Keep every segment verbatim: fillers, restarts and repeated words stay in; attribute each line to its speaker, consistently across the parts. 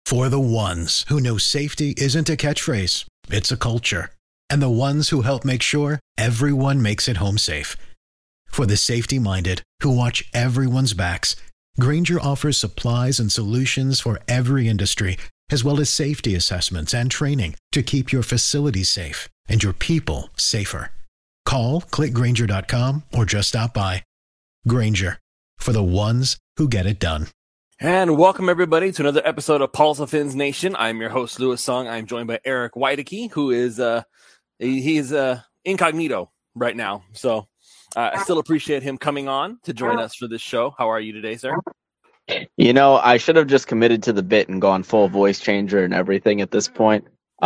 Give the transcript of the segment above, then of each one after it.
Speaker 1: For the ones who know safety isn't a catchphrase, it's a culture. And the ones who help make sure everyone makes it home safe. For the safety-minded who watch everyone's backs, Grainger offers supplies and solutions for every industry, as well as safety assessments and training to keep your facilities safe and your people safer. Call, click Grainger dot com, or just stop by. Grainger, for the ones who get it done.
Speaker 2: And welcome, everybody, to another episode of Pulse of Fins Nation. I'm your host, Louis Song. I'm joined by Eric Weideke, who is uh, he's uh, incognito right now. So uh, I still appreciate him coming on to join us for this show. How are you today, sir?
Speaker 3: You know, I should have just committed to the bit and gone full voice changer and everything at this point.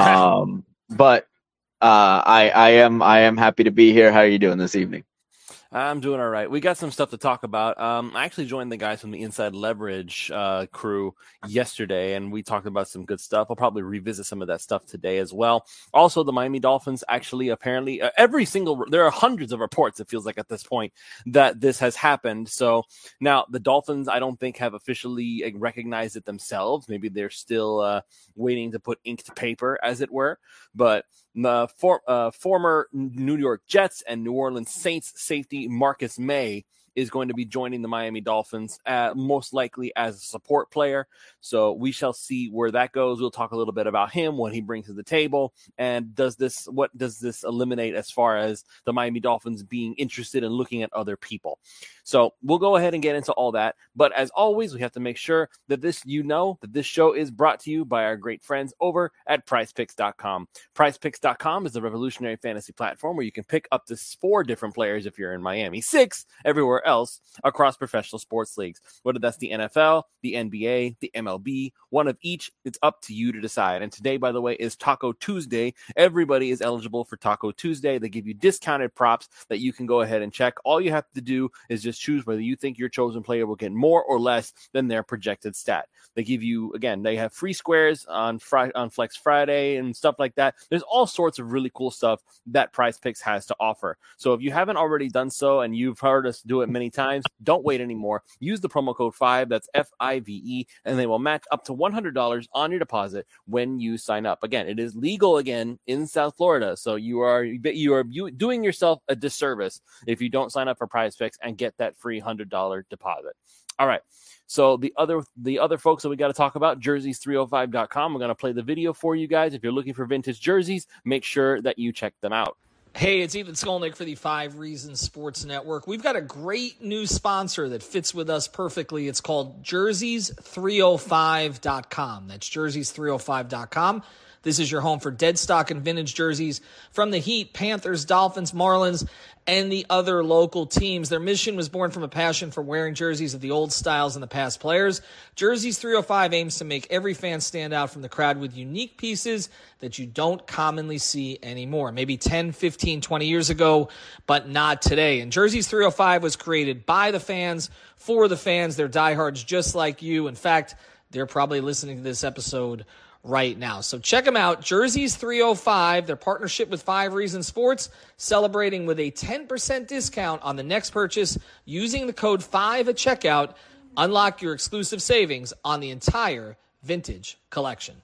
Speaker 3: Um, but uh, I, I am I am happy to be here. How are you doing this evening?
Speaker 2: I'm doing all right. We got some stuff to talk about. Um, I actually joined the guys from the Inside Leverage uh, crew yesterday, and we talked about some good stuff. I'll probably revisit some of that stuff today as well. Also, the Miami Dolphins actually apparently uh, every single there are hundreds of reports, it feels like at this point, that this has happened. So now the Dolphins, I don't think, have officially recognized it themselves. Maybe they're still uh, waiting to put ink to paper, as it were. But the for, uh, former New York Jets and New Orleans Saints safety Marcus Maye is going to be joining the Miami Dolphins, uh, most likely as a support player. So we shall see where that goes. We'll talk a little bit about him, what he brings to the table, and does this what does this eliminate as far as the Miami Dolphins being interested in looking at other people. So we'll go ahead and get into all that. But as always, we have to make sure that this, you know, that this show is brought to you by our great friends over at prize picks dot com. prize picks dot com is a revolutionary fantasy platform where you can pick up to four different players if you're in Miami, six everywhere else across professional sports leagues, whether that's the N F L, the N B A, the M L B, one of each. It's up to you to decide. And today, by the way, is Taco Tuesday. Everybody is eligible for Taco Tuesday. They give you discounted props that you can go ahead and check. All you have to do is just choose whether you think your chosen player will get more or less than their projected stat. They give you, again, they have free squares on Friday, on Flex Friday and stuff like that. There's all sorts of really cool stuff that Prize Picks has to offer. So if you haven't already done so and you've heard us do it many times, don't wait anymore. Use the promo code five, that's F I V E, and they will match up to one hundred dollars on your deposit when you sign up. Again, it is legal again in South Florida, so you are you are you doing yourself a disservice if you don't sign up for Prize Picks and get that free one hundred dollars deposit. All right. So the other the other folks that we got to talk about, jerseys three oh five dot com. We're going to play the video for you guys. If you're looking for vintage jerseys, make sure that you check them out.
Speaker 4: Hey, it's Ethan Skolnick for the Five Reasons Sports Network. We've got a great new sponsor that fits with us perfectly. It's called jerseys three oh five dot com. That's jerseys three oh five dot com. This is your home for dead stock and vintage jerseys from the Heat, Panthers, Dolphins, Marlins, and the other local teams. Their mission was born from a passion for wearing jerseys of the old styles and the past players. Jerseys three oh five aims to make every fan stand out from the crowd with unique pieces that you don't commonly see anymore. Maybe ten, fifteen, twenty years ago, but not today. And Jerseys three oh five was created by the fans, for the fans. They're diehards just like you. In fact, they're probably listening to this episode right now. So check them out, Jerseys three oh five, their partnership with Five Reasons Sports, celebrating with a ten percent discount on the next purchase using the code five at checkout. Unlock your exclusive savings on the entire vintage collection.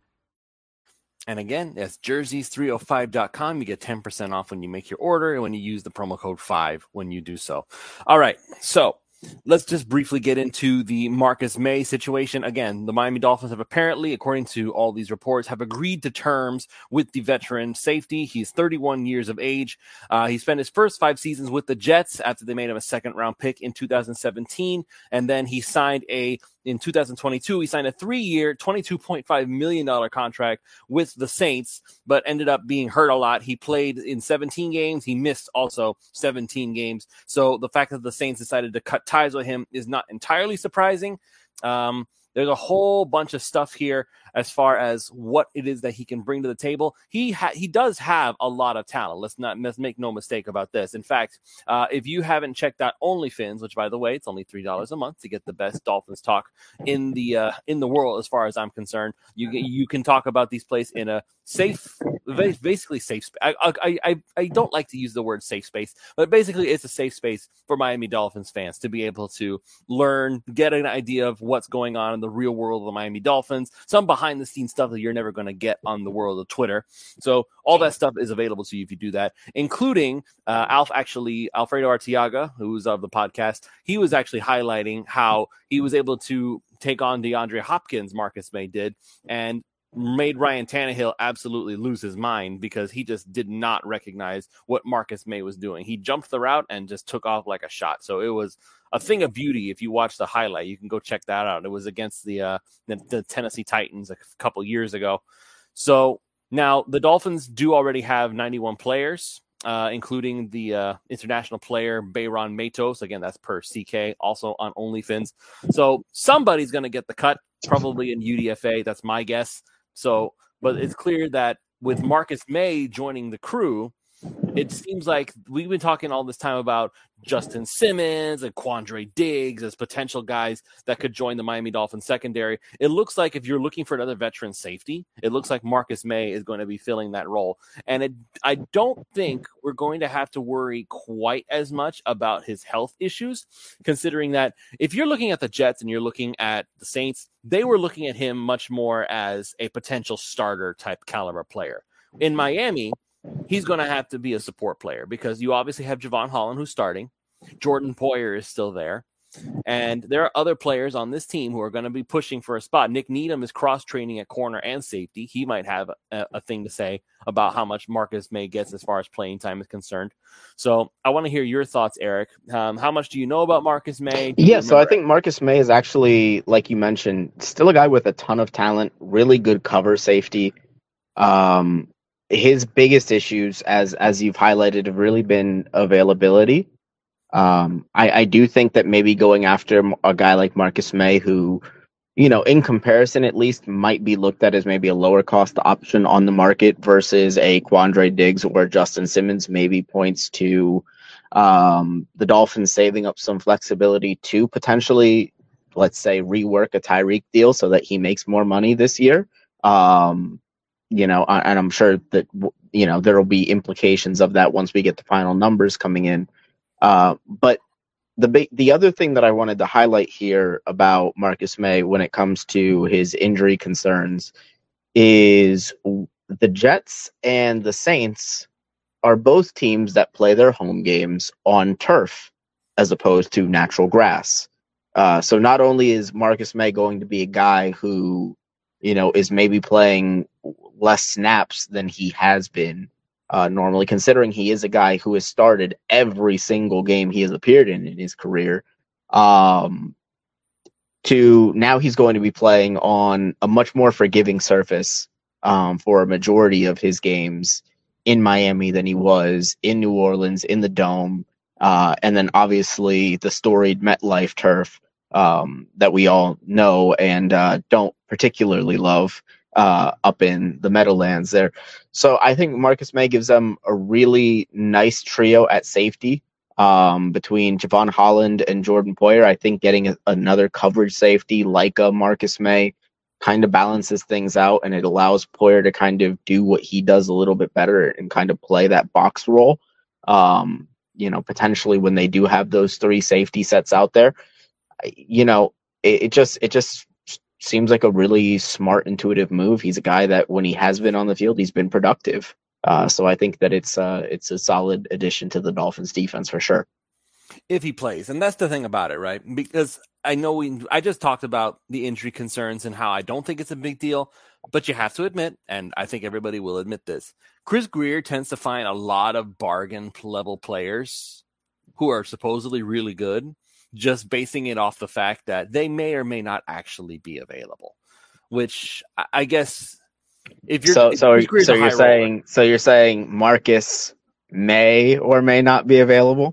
Speaker 2: And again, that's jerseys three oh five dot com. You get ten percent off when you make your order and when you use the promo code five when you do so. All right, so let's just briefly get into the Marcus Maye situation. Again, the Miami Dolphins have apparently, according to all these reports, have agreed to terms with the veteran safety. He's thirty-one years of age. Uh, he spent his first five seasons with the Jets after they made him a second-round pick in two thousand seventeen, and then he signed a in two thousand twenty-two, he signed a three-year, twenty-two point five million dollars contract with the Saints, but ended up being hurt a lot. He played in seventeen games. He missed also seventeen games. So the fact that the Saints decided to cut ties with him is not entirely surprising. Um, there's a whole bunch of stuff here as far as what it is that he can bring to the table. He ha- he does have a lot of talent. Let's not let's make no mistake about this. In fact, uh, if you haven't checked out OnlyFins, which by the way, it's only three dollars a month to get the best Dolphins talk in the uh, in the world, as far as I'm concerned, you you can talk about these plays in a safe, basically safe space. I, I I I don't like to use the word safe space, but basically it's a safe space for Miami Dolphins fans to be able to learn, get an idea of what's going on in the the real world of the Miami Dolphins, some behind the scenes stuff that you're never going to get on the world of Twitter. So all that stuff is available to you if you do that, including uh, Alf, actually, Alfredo Arteaga, who's of the podcast. He was actually highlighting how he was able to take on DeAndre Hopkins, Marcus May did, and made Ryan Tannehill absolutely lose his mind because he just did not recognize what Marcus May was doing. He jumped the route and just took off like a shot. So it was a thing of beauty. If you watch the highlight, you can go check that out. It was against the uh, the, the Tennessee Titans a couple years ago. So now the Dolphins do already have ninety-one players, uh, including the uh, international player Bayron Matos. Again, that's per C K, also on OnlyFins. So somebody's going to get the cut, probably in U D F A. That's my guess. So, but it's clear that with Marcus May joining the crew, it seems like we've been talking all this time about Justin Simmons and Quandre Diggs as potential guys that could join the Miami Dolphins secondary. It looks like if you're looking for another veteran safety, it looks like Marcus May is going to be filling that role. And it, I don't think we're going to have to worry quite as much about his health issues, considering that if you're looking at the Jets and you're looking at the Saints, they were looking at him much more as a potential starter type caliber player. In Miami, he's going to have to be a support player because you obviously have Javon Holland who's starting. Jordan Poyer is still there. And there are other players on this team who are going to be pushing for a spot. Nick Needham is cross-training at corner and safety. He might have a, a thing to say about how much Marcus May gets as far as playing time is concerned. So I want to hear your thoughts, Eric. Um, how much do you know about Marcus May?
Speaker 3: Yeah, so I think Marcus May is actually, like you mentioned, still a guy with a ton of talent, really good cover safety. Um, his biggest issues, as as you've highlighted, have really been availability. Um, I, I do think that maybe going after a guy like Marcus May, who, you know, in comparison at least, might be looked at as maybe a lower cost option on the market versus a Quandre Diggs or Justin Simmons, maybe points to um, the Dolphins saving up some flexibility to potentially, let's say, rework a Tyreek deal so that he makes more money this year. Um, you know, and I'm sure that, you know, there will be implications of that once we get the final numbers coming in. Uh, but the the other thing that I wanted to highlight here about Marcus May when it comes to his injury concerns is the Jets and the Saints are both teams that play their home games on turf as opposed to natural grass. Uh, so not only is Marcus May going to be a guy who, you know, is maybe playing less snaps than he has been Uh, normally, considering he is a guy who has started every single game he has appeared in in his career, um, to now he's going to be playing on a much more forgiving surface um, for a majority of his games in Miami than he was in New Orleans, in the Dome, uh, and then obviously the storied MetLife turf um, that we all know and uh, don't particularly love. Uh, up in the Meadowlands there. So I think Marcus May gives them a really nice trio at safety um, between Javon Holland and Jordan Poyer. I think getting a, another coverage safety like a Marcus May kind of balances things out, and it allows Poyer to kind of do what he does a little bit better and kind of play that box role. Um, you know, potentially when they do have those three safety sets out there, you know, it, it just, it just, seems like a really smart, intuitive move. He's a guy that when he has been on the field, he's been productive. Uh, so I think that it's uh, it's a solid addition to the Dolphins defense for sure.
Speaker 2: If he plays. And that's the thing about it, right? Because I know we, I just talked about the injury concerns and how I don't think it's a big deal, but you have to admit, and I think everybody will admit this, Chris Grier tends to find a lot of bargain level players who are supposedly really good, just basing it off the fact that they may or may not actually be available, which I guess if you're
Speaker 3: so so,
Speaker 2: if
Speaker 3: so you're saying roller, so you're saying Marcus may or may not be available.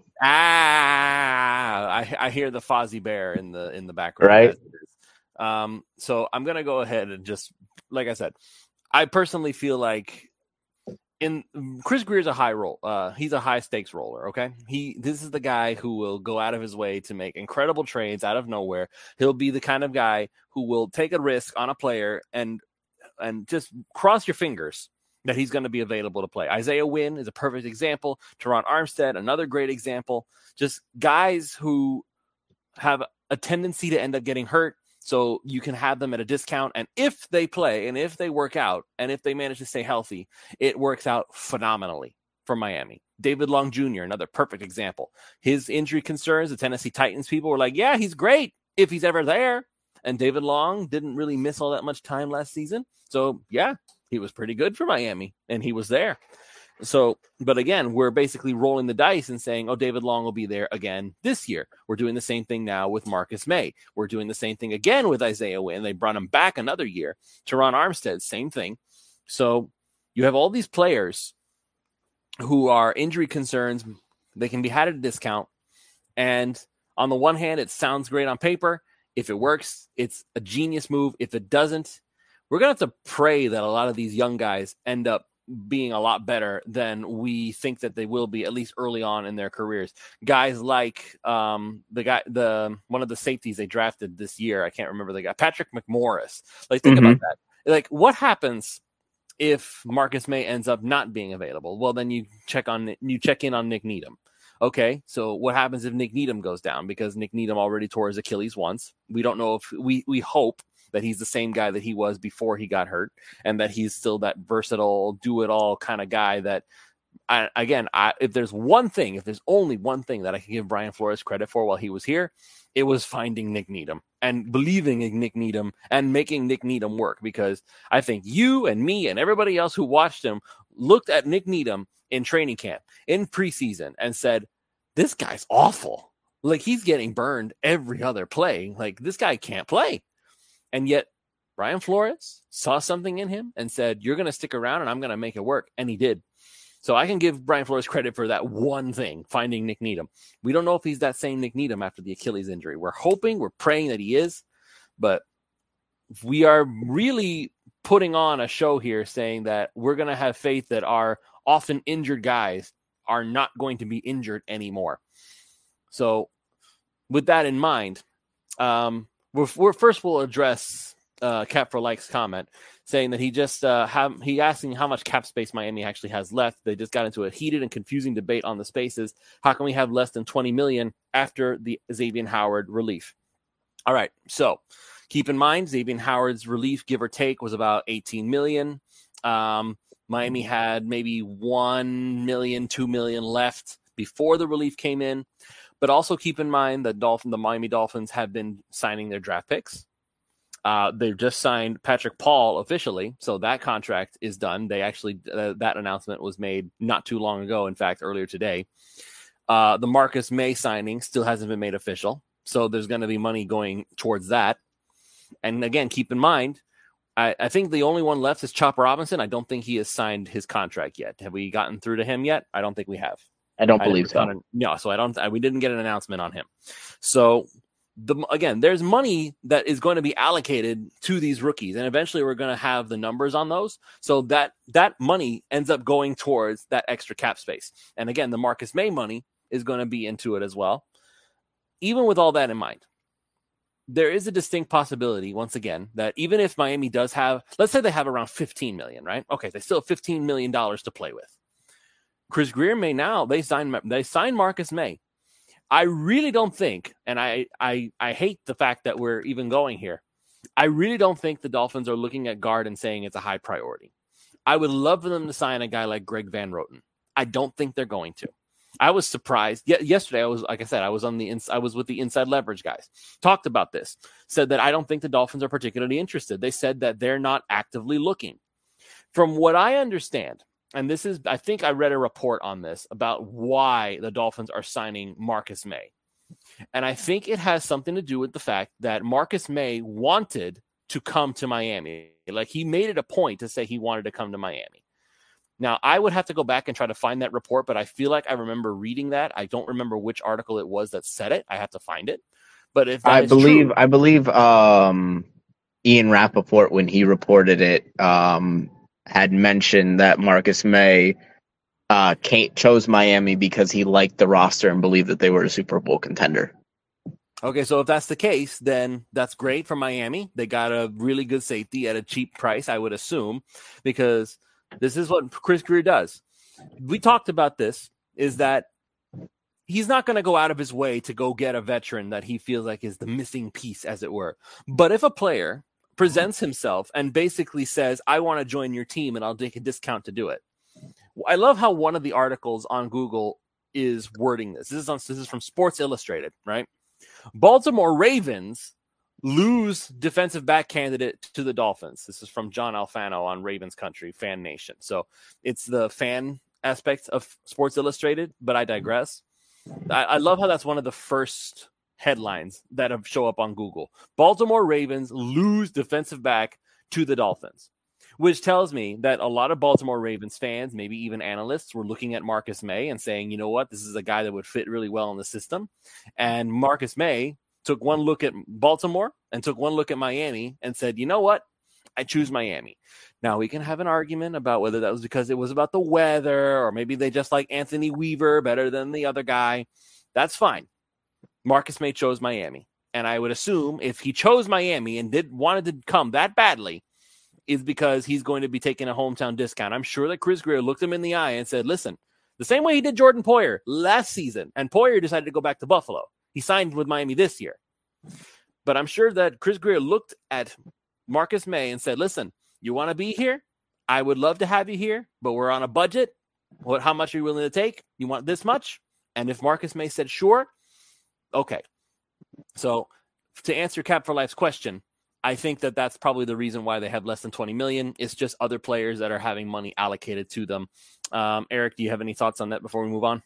Speaker 2: Ah, I, I hear the Fozzie Bear in the in the background,
Speaker 3: right?
Speaker 2: Um, so I'm gonna go ahead and just like I said, I personally feel like. In Chris Grier's a high roll. Uh, he's a high stakes roller. Okay. He, this is the guy who will go out of his way to make incredible trades out of nowhere. He'll be the kind of guy who will take a risk on a player and, and just cross your fingers that he's going to be available to play. Isaiah Wynn is a perfect example. Teron Armstead, another great example. Just guys who have a tendency to end up getting hurt. So you can have them at a discount. And if they play and if they work out and if they manage to stay healthy, it works out phenomenally for Miami. David Long Junior, another perfect example. His injury concerns, the Tennessee Titans people were like, yeah, he's great if he's ever there. And David Long didn't really miss all that much time last season. So, yeah, he was pretty good for Miami, and he was there. So, but again, we're basically rolling the dice and saying, oh, David Long will be there again this year. We're doing the same thing now with Marcus May. We're doing the same thing again with Isaiah Wynn. They brought him back another year. Teron Armstead, same thing. So you have all these players who are injury concerns. They can be had at a discount. And on the one hand, it sounds great on paper. If it works, it's a genius move. If it doesn't, we're going to have to pray that a lot of these young guys end up being a lot better than we think that they will be, at least early on in their careers. Guys like um, the guy, the one of the safeties they drafted this year, I can't remember the guy, Patrick McMorris. Like, think mm-hmm. about that. Like, what happens if Marcus May ends up not being available? Well, then you check on you check in on Nick Needham. Okay, so what happens if Nick Needham goes down? Because Nick Needham already tore his Achilles once. We don't know if we we hope that he's the same guy that he was before he got hurt, and that he's still that versatile, do-it-all kind of guy that, I, again, I, if there's one thing, if there's only one thing that I can give Brian Flores credit for while he was here, it was finding Nick Needham and believing in Nick Needham and making Nick Needham work, because I think you and me and everybody else who watched him looked at Nick Needham in training camp, in preseason, and said, this guy's awful. Like, he's getting burned every other play. Like, this guy can't play. And yet Brian Flores saw something in him and said, you're going to stick around and I'm going to make it work. And he did. So I can give Brian Flores credit for that one thing, finding Nick Needham. We don't know if he's that same Nick Needham after the Achilles injury. We're hoping, we're praying that he is, but we are really putting on a show here saying that we're going to have faith that our often injured guys are not going to be injured anymore. So with that in mind, um, We're, we're first we'll address uh, Cap for Like's comment, saying that he just uh, have he asking how much cap space Miami actually has left. They just got into a heated and confusing debate on the spaces. How can we have less than twenty million after the Xavier Howard relief? All right, so keep in mind Xavier Howard's relief, give or take, was about eighteen million. Um, Miami had maybe one million, two million left before the relief came in. But also keep in mind that Dolphin, the Miami Dolphins have been signing their draft picks. Uh, they've just signed Patrick Paul officially, so that contract is done. They actually uh, that announcement was made not too long ago. In fact, earlier today. Uh, the Marcus May signing still hasn't been made official, so there's going to be money going towards that. And again, keep in mind, I, I think the only one left is Chop Robinson. I don't think he has signed his contract yet. Have we gotten through to him yet? I don't think we have.
Speaker 3: I don't believe I so.
Speaker 2: An, no, so I don't. I, we didn't get an announcement on him. So the again, there's money that is going to be allocated to these rookies, and eventually we're going to have the numbers on those. So that that money ends up going towards that extra cap space. And again, the Marcus May money is going to be into it as well. Even with all that in mind, there is a distinct possibility, once again, that even if Miami does have, let's say they have around fifteen million, right? Okay, they still have fifteen million dollars to play with. Chris Grier may now, they signed they signed Marcus May. I really don't think, and I, I I hate the fact that we're even going here, I really don't think the Dolphins are looking at guard and saying it's a high priority. I would love for them to sign a guy like Greg Van Roten. I don't think they're going to. I was surprised. Ye- yesterday, I was, like I said, I was on the ins- I was with the Inside Leverage guys. Talked about this. Said that I don't think the Dolphins are particularly interested. They said that they're not actively looking. From what I understand, and this is, I think I read a report on this about why the Dolphins are signing Marcus May. And I think it has something to do with the fact that Marcus May wanted to come to Miami. Like, he made it a point to say he wanted to come to Miami. Now, I would have to go back and try to find that report, but I feel like I remember reading that. I don't remember which article it was that said it. I have to find it. But if that
Speaker 3: I
Speaker 2: is
Speaker 3: believe,
Speaker 2: true,
Speaker 3: I believe um, Ian Rappaport, when he reported it, um, had mentioned that Marcus May uh, came, chose Miami because he liked the roster and believed that they were a Super Bowl contender.
Speaker 2: Okay, so if that's the case, then that's great for Miami. They got a really good safety at a cheap price, I would assume, because this is what Chris Grier does. We talked about this, is that he's not going to go out of his way to go get a veteran that he feels like is the missing piece, as it were. But if a player presents himself and basically says, I want to join your team and I'll take a discount to do it. I love how one of the articles on Google is wording this. This is on, this is from Sports Illustrated, right? Baltimore Ravens lose defensive back candidate to the Dolphins. This is from John Alfano on Ravens Country, Fan Nation. So it's the fan aspect of Sports Illustrated, but I digress. I, I love how that's one of the first headlines that have show up on Google. Baltimore Ravens lose defensive back to the Dolphins, which tells me that a lot of Baltimore Ravens fans, maybe even analysts, were looking at Marcus May and saying, you know what, this is a guy that would fit really well in the system. And Marcus May took one look at Baltimore and took one look at Miami and said, you know what, I choose Miami. Now, we can have an argument about whether that was because it was about the weather or maybe they just like Anthony Weaver better than the other guy. That's fine. Marcus May chose Miami. And I would assume if he chose Miami and did wanted to come that badly, is because he's going to be taking a hometown discount. I'm sure that Chris Grier looked him in the eye and said, listen, the same way he did Jordan Poyer last season, and Poyer decided to go back to Buffalo. He signed with Miami this year. But I'm sure that Chris Grier looked at Marcus May and said, listen, you want to be here? I would love to have you here, but we're on a budget. What? How much are you willing to take? You want this much? And if Marcus May said, sure, okay. So to answer Cap for Life's question, I think that that's probably the reason why they have less than twenty million. It's just other players that are having money allocated to them. Um, Eric, do you have any thoughts on that before we move on?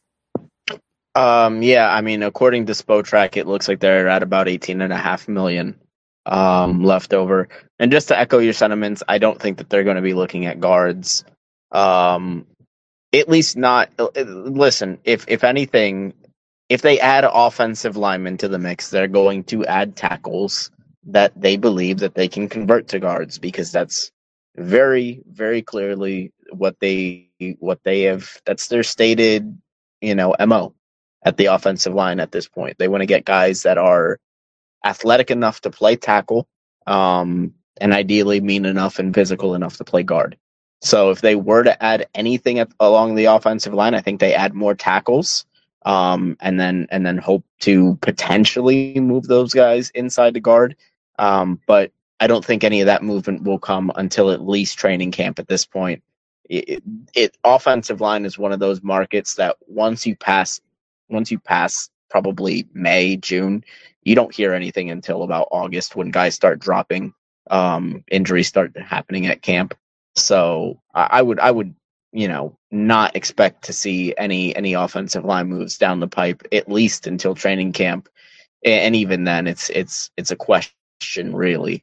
Speaker 3: Um, yeah, I mean, according to Spotrac, it looks like they're at about eighteen and a half million um, left over. And just to echo your sentiments, I don't think that they're going to be looking at guards. Um, at least not. Listen, if if anything, if they add offensive linemen to the mix, they're going to add tackles that they believe that they can convert to guards, because that's very, very clearly what they what they have. That's their stated, you know, M O at the offensive line at this point. They want to get guys that are athletic enough to play tackle, um, and ideally mean enough and physical enough to play guard. So if they were to add anything at, along the offensive line, I think they add more tackles, um, and then and then hope to potentially move those guys inside the guard. Um, but I don't think any of that movement will come until at least training camp at this point. It, it, it offensive line is one of those markets that once you pass, once you pass probably May, June, you don't hear anything until about August when guys start dropping, um, injuries start happening at camp. So I, I would, I would, you know, not expect to see any any offensive line moves down the pipe at least until training camp, and even then, it's it's it's a question. Really.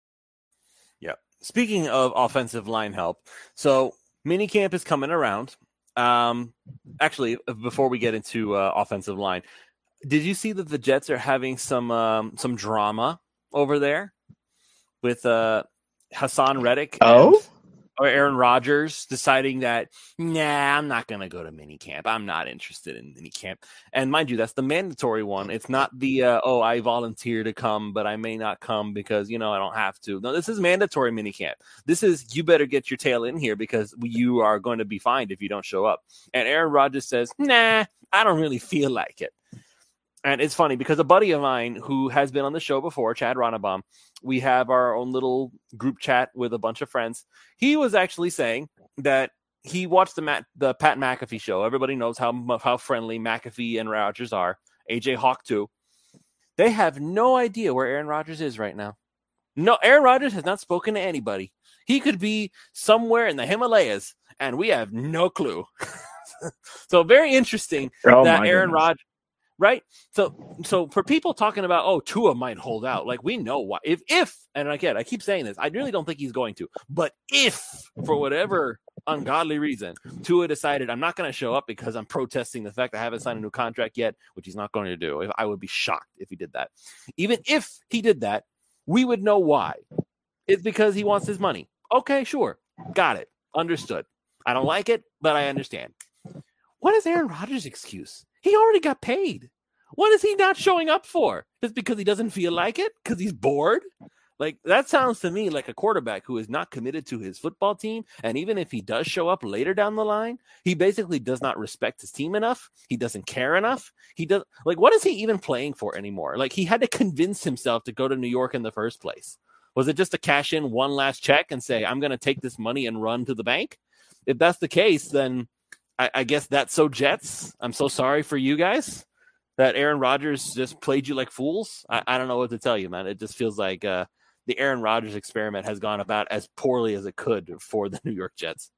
Speaker 2: Yeah. Speaking of offensive line help, so minicamp is coming around. Um, actually, before we get into uh, offensive line, did you see that the Jets are having some um, some drama over there with uh, Hassan Reddick?
Speaker 3: Oh.
Speaker 2: And, or Aaron Rodgers deciding that, nah, I'm not going to go to minicamp. I'm not interested in minicamp. And mind you, that's the mandatory one. It's not the, uh, oh, I volunteer to come, but I may not come because, you know, I don't have to. No, this is mandatory minicamp. This is, you better get your tail in here because you are going to be fined if you don't show up. And Aaron Rodgers says, nah, I don't really feel like it. And it's funny because a buddy of mine who has been on the show before, Chad Ronnebaum, we have our own little group chat with a bunch of friends. He was actually saying that he watched the Matt, the Pat McAfee show. Everybody knows how how friendly McAfee and Rodgers are. A J Hawk too. They have no idea where Aaron Rodgers is right now. No, Aaron Rodgers has not spoken to anybody. He could be somewhere in the Himalayas, and we have no clue. So very interesting
Speaker 3: oh
Speaker 2: that Aaron Rodgers. Right. So, so for people talking about, oh, Tua might hold out, like we know why. If, if, and again, I keep saying this, I really don't think he's going to, but if for whatever ungodly reason, Tua decided I'm not going to show up because I'm protesting the fact I haven't signed a new contract yet, which he's not going to do. I would be shocked if he did that. Even if he did that, we would know why. It's because he wants his money. Okay, sure. Got it. Understood. I don't like it, but I understand. What is Aaron Rodgers' excuse? He already got paid. What is he not showing up for? Just because he doesn't feel like it? Because he's bored? Like, that sounds to me like a quarterback who is not committed to his football team. And even if he does show up later down the line, he basically does not respect his team enough. He doesn't care enough. He does like, what is he even playing for anymore? Like, he had to convince himself to go to New York in the first place. Was it just to cash in one last check and say, I'm going to take this money and run to the bank? If that's the case, then I, I guess that's so Jets. I'm so sorry for you guys that Aaron Rodgers just played you like fools. I, I don't know what to tell you, man. It just feels like, uh, the Aaron Rodgers experiment has gone about as poorly as it could for the New York Jets.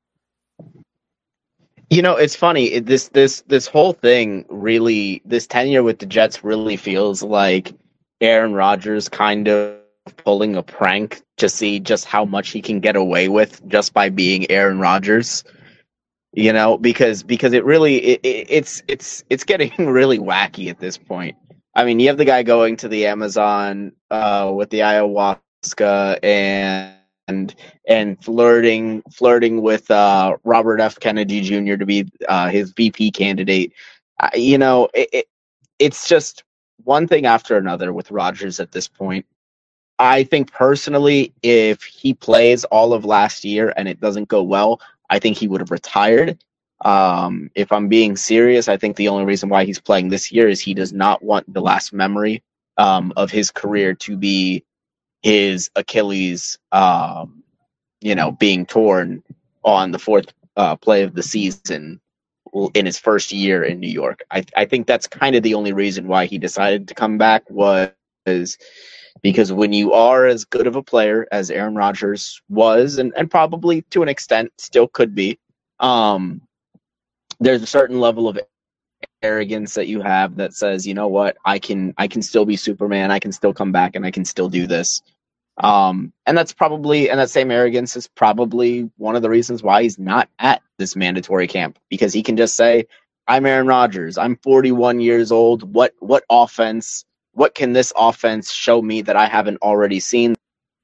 Speaker 3: You know, it's funny. It, this this this whole thing really, this tenure with the Jets really feels like Aaron Rodgers kind of pulling a prank to see just how much he can get away with just by being Aaron Rodgers. You know, because because it really it, it, it's it's it's getting really wacky at this point. I mean, you have the guy going to the Amazon uh, with the ayahuasca and and and flirting flirting with uh, Robert F. Kennedy Junior to be uh, his V P candidate. Uh, you know, it, it, it's just one thing after another with Rodgers at this point. I think personally, if he plays all of last year and it doesn't go well, I think he would have retired. Um, if I'm being serious, I think the only reason why he's playing this year is he does not want the last memory um, of his career to be his Achilles, um, you know, being torn on the fourth uh, play of the season in his first year in New York. I, I think that's kind of the only reason why he decided to come back was because when you are as good of a player as Aaron Rodgers was, and, and probably to an extent still could be, um, there's a certain level of arrogance that you have that says, you know what, I can I can still be Superman, I can still come back and I can still do this. Um, and that's probably, and that same arrogance is probably one of the reasons why he's not at this mandatory camp, because he can just say, I'm Aaron Rodgers, I'm forty-one years old. What what offense, what can this offense show me that I haven't already seen?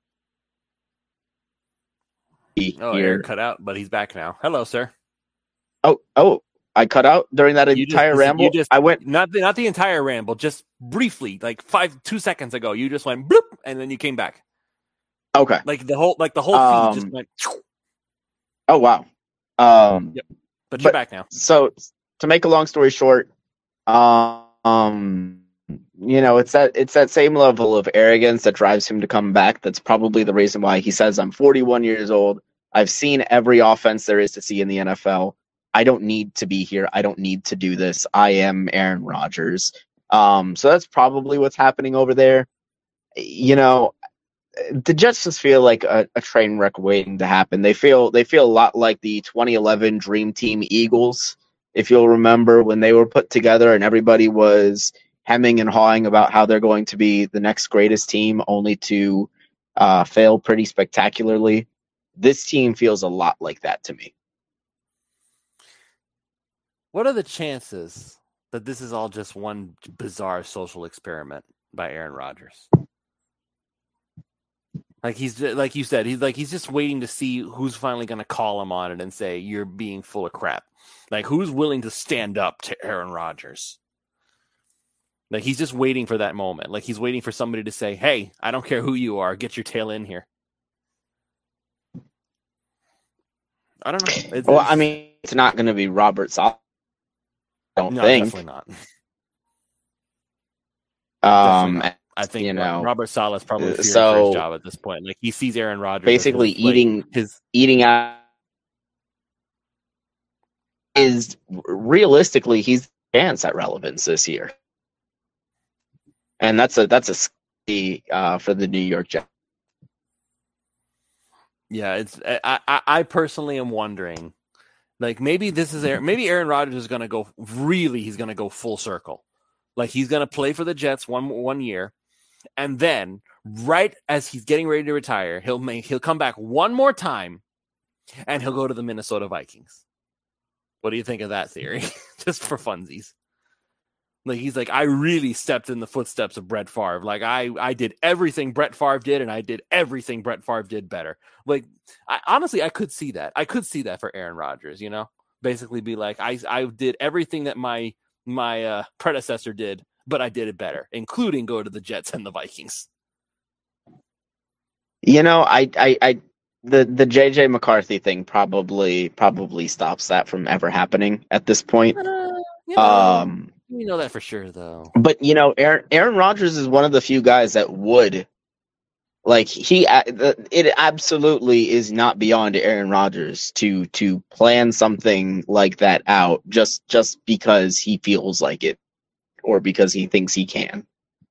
Speaker 2: Oh,
Speaker 3: here.
Speaker 2: Aaron cut out, but he's back now. Hello, sir.
Speaker 3: Oh, oh, I cut out during that
Speaker 2: You
Speaker 3: entire
Speaker 2: just,
Speaker 3: ramble.
Speaker 2: You just,
Speaker 3: I went
Speaker 2: not the, not the entire ramble, just briefly, like five, two seconds ago. You just went bloop, and then you came back.
Speaker 3: okay.
Speaker 2: Like the whole, like the whole
Speaker 3: Um,
Speaker 2: feed just went.
Speaker 3: Oh wow. Um,
Speaker 2: Yep. But you're
Speaker 3: but-
Speaker 2: back now.
Speaker 3: So to make a long story short, um, you know, it's that it's that same level of arrogance that drives him to come back. That's probably the reason why he says, I'm forty-one years old. I've seen every offense there is to see in the N F L. I don't need to be here. I don't need to do this. I am Aaron Rodgers. Um, so that's probably what's happening over there. You know, the Jets just feel like a, a train wreck waiting to happen. They feel they feel a lot like the twenty eleven Dream Team Eagles, if you'll remember, when they were put together and everybody was hemming and hawing about how they're going to be the next greatest team, only to uh, fail pretty spectacularly. This team feels a lot like that to me.
Speaker 2: What are the chances that this is all just one bizarre social experiment by Aaron Rodgers? Like he's like you said, he's like he's just waiting to see who's finally going to call him on it and say you're being full of crap. Like who's willing to stand up to Aaron Rodgers? Like he's just waiting for that moment. Like he's waiting for somebody to say, "Hey, I don't care who you are, get your tail in here." I don't know. It's,
Speaker 3: Well,
Speaker 2: it's,
Speaker 3: I mean, it's not going to be Robert Saleh. I don't
Speaker 2: no,
Speaker 3: think.
Speaker 2: definitely not.
Speaker 3: Um,
Speaker 2: Definitely not. I think
Speaker 3: you know,
Speaker 2: Robert Saleh is probably fearing for
Speaker 3: so
Speaker 2: his job at this point. Like he sees Aaron Rodgers
Speaker 3: basically
Speaker 2: as his, like,
Speaker 3: eating
Speaker 2: his
Speaker 3: eating out is realistically he's chance at relevance this year, and that's a that's a scary uh, for the New York Jets.
Speaker 2: Yeah, it's I, I I personally am wondering, like maybe this is Aaron, maybe Aaron Rodgers is going to go really he's going to go full circle, like he's going to play for the Jets one one year, and then right as he's getting ready to retire, he'll make he'll come back one more time, and he'll go to the Minnesota Vikings. What do you think of that theory? Just for funsies. Like he's like, I really stepped in the footsteps of Brett Favre. Like I, I did everything Brett Favre did, and I did everything Brett Favre did better. Like, I, honestly, I could see that. I could see that for Aaron Rodgers. You know, basically be like, I, I did everything that my my uh, predecessor did, but I did it better, including go to the Jets and the Vikings.
Speaker 3: You know, I, I, I, the the J J McCarthy thing probably probably stops that from ever happening at this point.
Speaker 2: Uh, you know,
Speaker 3: Um,
Speaker 2: we know that for sure, though.
Speaker 3: but you know, Aaron Aaron Rodgers is one of the few guys that would, like, he. It absolutely is not beyond Aaron Rodgers to to plan something like that out just just because he feels like it or because he thinks he can.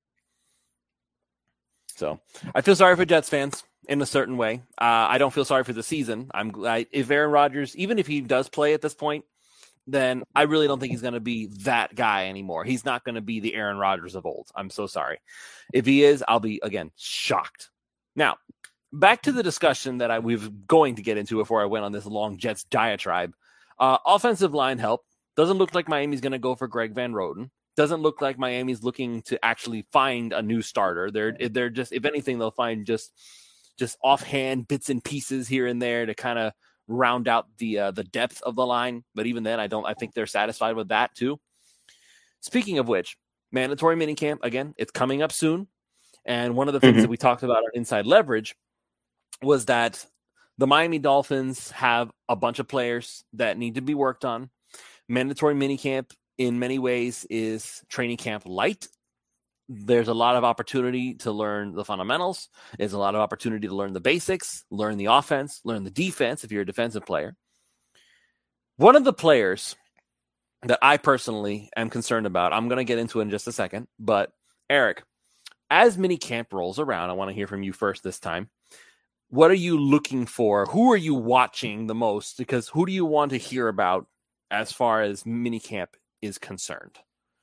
Speaker 2: So I feel sorry for Jets fans in a certain way. Uh, I don't feel sorry for the season. I'm glad if Aaron Rodgers, even if he does play at this point, then I really don't think he's going to be that guy anymore. He's not going to be the Aaron Rodgers of old. I'm so sorry. If he is, I'll be, again, shocked. Now, back to the discussion that I was going to get into before I went on this long Jets diatribe. Uh, offensive line help. Doesn't look like Miami's going to go for Greg Van Roten. Doesn't look like Miami's looking to actually find a new starter. They're they're just, if anything, they'll find just just offhand bits and pieces here and there to kind of round out the uh, the depth of the line. But even then, I don't. I think they're satisfied with that too. Speaking of which, mandatory minicamp again. It's coming up soon, and one of the things mm-hmm. that we talked about on Inside Leverage was that the Miami Dolphins have a bunch of players that need to be worked on. Mandatory minicamp, in many ways, is training camp light. There's a lot of opportunity to learn the fundamentals. There's a lot of opportunity to learn the basics, learn the offense, learn the defense if you're a defensive player. One of the players that I personally am concerned about, I'm going to get into in just a second, but Eric, as minicamp rolls around, I want to hear from you first this time. What are you looking for? Who are you watching the most? Because who do you want to hear about as far as minicamp is concerned?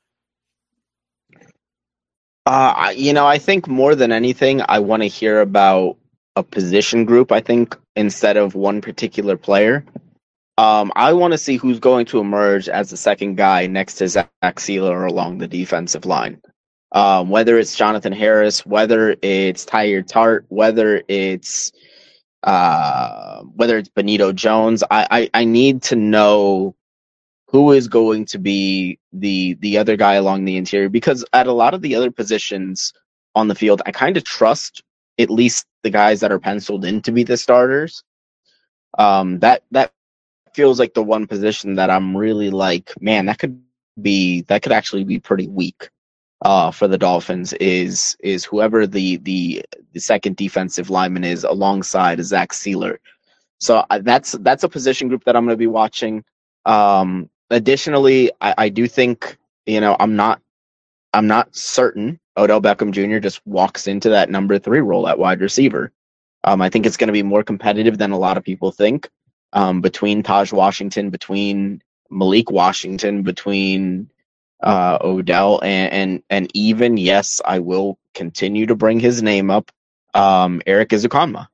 Speaker 3: Uh, you know, I think more than anything, I want to hear about a position group, I think, instead of one particular player. Um, I want to see who's going to emerge as the second guy next to Zach Sieler along the defensive line. Um, whether it's Jonathan Harris, whether it's Tyler Tart, whether it's uh, whether it's Benito Jones, I, I, I need to know who is going to be the the other guy along the interior, because at a lot of the other positions on the field, I kind of trust at least the guys that are penciled in to be the starters. Um, that that feels like the one position that I'm really like, man, that could be that could actually be pretty weak uh, for the Dolphins. Is is whoever the the the second defensive lineman is alongside Zach Sieler. So uh, that's that's a position group that I'm going to be watching. Um, Additionally, I, I do think, you know, I'm not I'm not certain Odell Beckham Junior just walks into that number three role at wide receiver. Um, I think it's going to be more competitive than a lot of people think, um, between Taj Washington, between Malik Washington, between uh, Odell, and, and and even, yes, I will continue to bring his name up, um, Eric Ezukanma.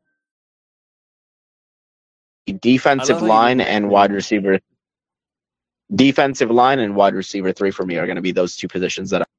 Speaker 3: Defensive line and wide receiver. Defensive line and wide receiver three for me are going to be those two positions that I...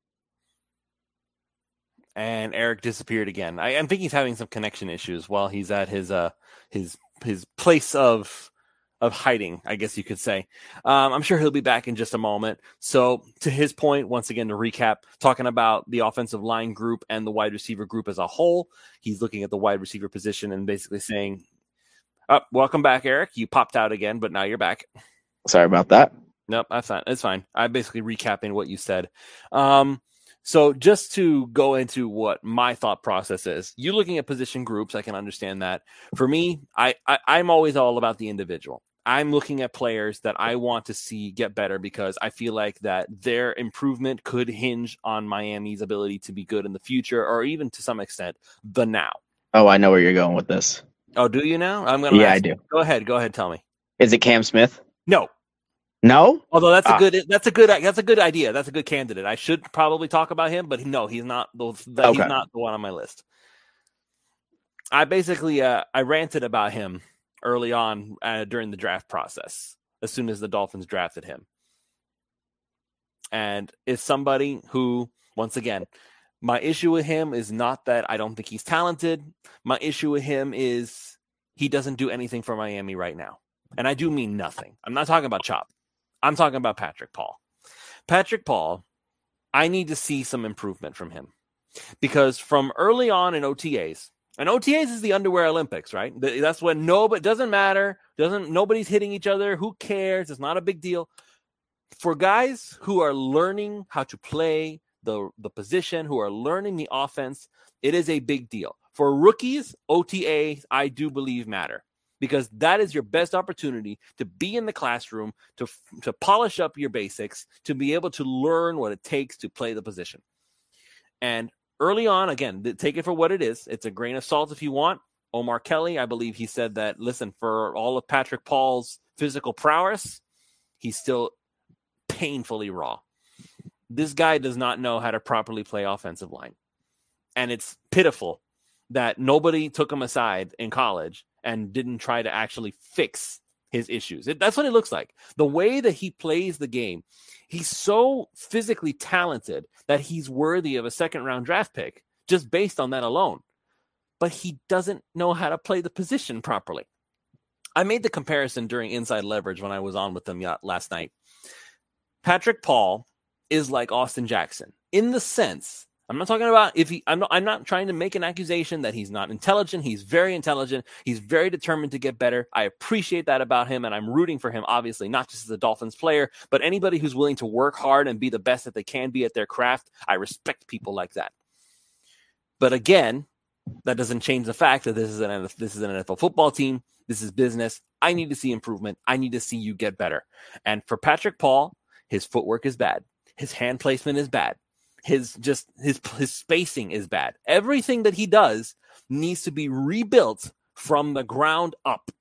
Speaker 2: And Eric disappeared again. I, I think he's having some connection issues while he's at his uh his his place of of hiding, I guess you could say. Um, I'm sure he'll be back in just a moment. So to his point, once again, to recap, talking about the offensive line group and the wide receiver group as a whole, he's looking at the wide receiver position and basically saying, oh, welcome back, Eric. You popped out again, but now you're back.
Speaker 3: Sorry about that.
Speaker 2: Nope, that's fine. It's fine. I'm basically recapping what you said. Um, so just to go into what my thought process is, you looking at position groups, I can understand that. For me, I, I, I'm always all about the individual. I'm looking at players that I want to see get better because I feel like that their improvement could hinge on Miami's ability to be good in the future, or even to some extent, the now.
Speaker 3: Oh, I know where you're going with this.
Speaker 2: Oh, do you now? I'm gonna.
Speaker 3: Yeah,
Speaker 2: ask
Speaker 3: I do.
Speaker 2: You. Go ahead. Go ahead. Tell me.
Speaker 3: Is it Cam Smith?
Speaker 2: No.
Speaker 3: No?
Speaker 2: Although that's a
Speaker 3: ah.
Speaker 2: good, that's a good, that's a good idea. That's a good candidate. I should probably talk about him, but no, he's not the, the okay. he's not the one on my list. I basically, uh, I ranted about him early on uh, during the draft process, as soon as the Dolphins drafted him. And it's somebody who, once again, my issue with him is not that I don't think he's talented. My issue with him is he doesn't do anything for Miami right now. And I do mean nothing. I'm not talking about Chop. I'm talking about Patrick Paul. Patrick Paul, I need to see some improvement from him. Because from early on in O T As, And O T As is the underwear Olympics, right? That's when nobody doesn't matter. Doesn't nobody's hitting each other. Who cares? It's not a big deal. For guys who are learning how to play the, the position, who are learning the offense, it is a big deal. For rookies, O T As, I do believe, matter, because that is your best opportunity to be in the classroom, to, to polish up your basics, to be able to learn what it takes to play the position. And early on, again, take it for what it is. It's a grain of salt if you want. Omar Kelly, I believe he said that, listen, for all of Patrick Paul's physical prowess, he's still painfully raw. This guy does not know how to properly play offensive line. And it's pitiful that nobody took him aside in college and didn't try to actually fix his issues. It, that's what it looks like. The way that he plays the game, he's so physically talented that he's worthy of a second round draft pick just based on that alone. But he doesn't know how to play the position properly. I made the comparison during Inside Leverage when I was on with them last night. Patrick Paul is like Austin Jackson in the sense, I'm not talking about if he, I'm not, I'm not trying to make an accusation that he's not intelligent. He's very intelligent. He's very determined to get better. I appreciate that about him, and I'm rooting for him, obviously, not just as a Dolphins player, but anybody who's willing to work hard and be the best that they can be at their craft. I respect people like that. But again, that doesn't change the fact that this is an this is an N F L football team. This is business. I need to see improvement. I need to see you get better. And for Patrick Paul, his footwork is bad. His hand placement is bad. His just his his spacing is bad. Everything that he does needs to be rebuilt from the ground up.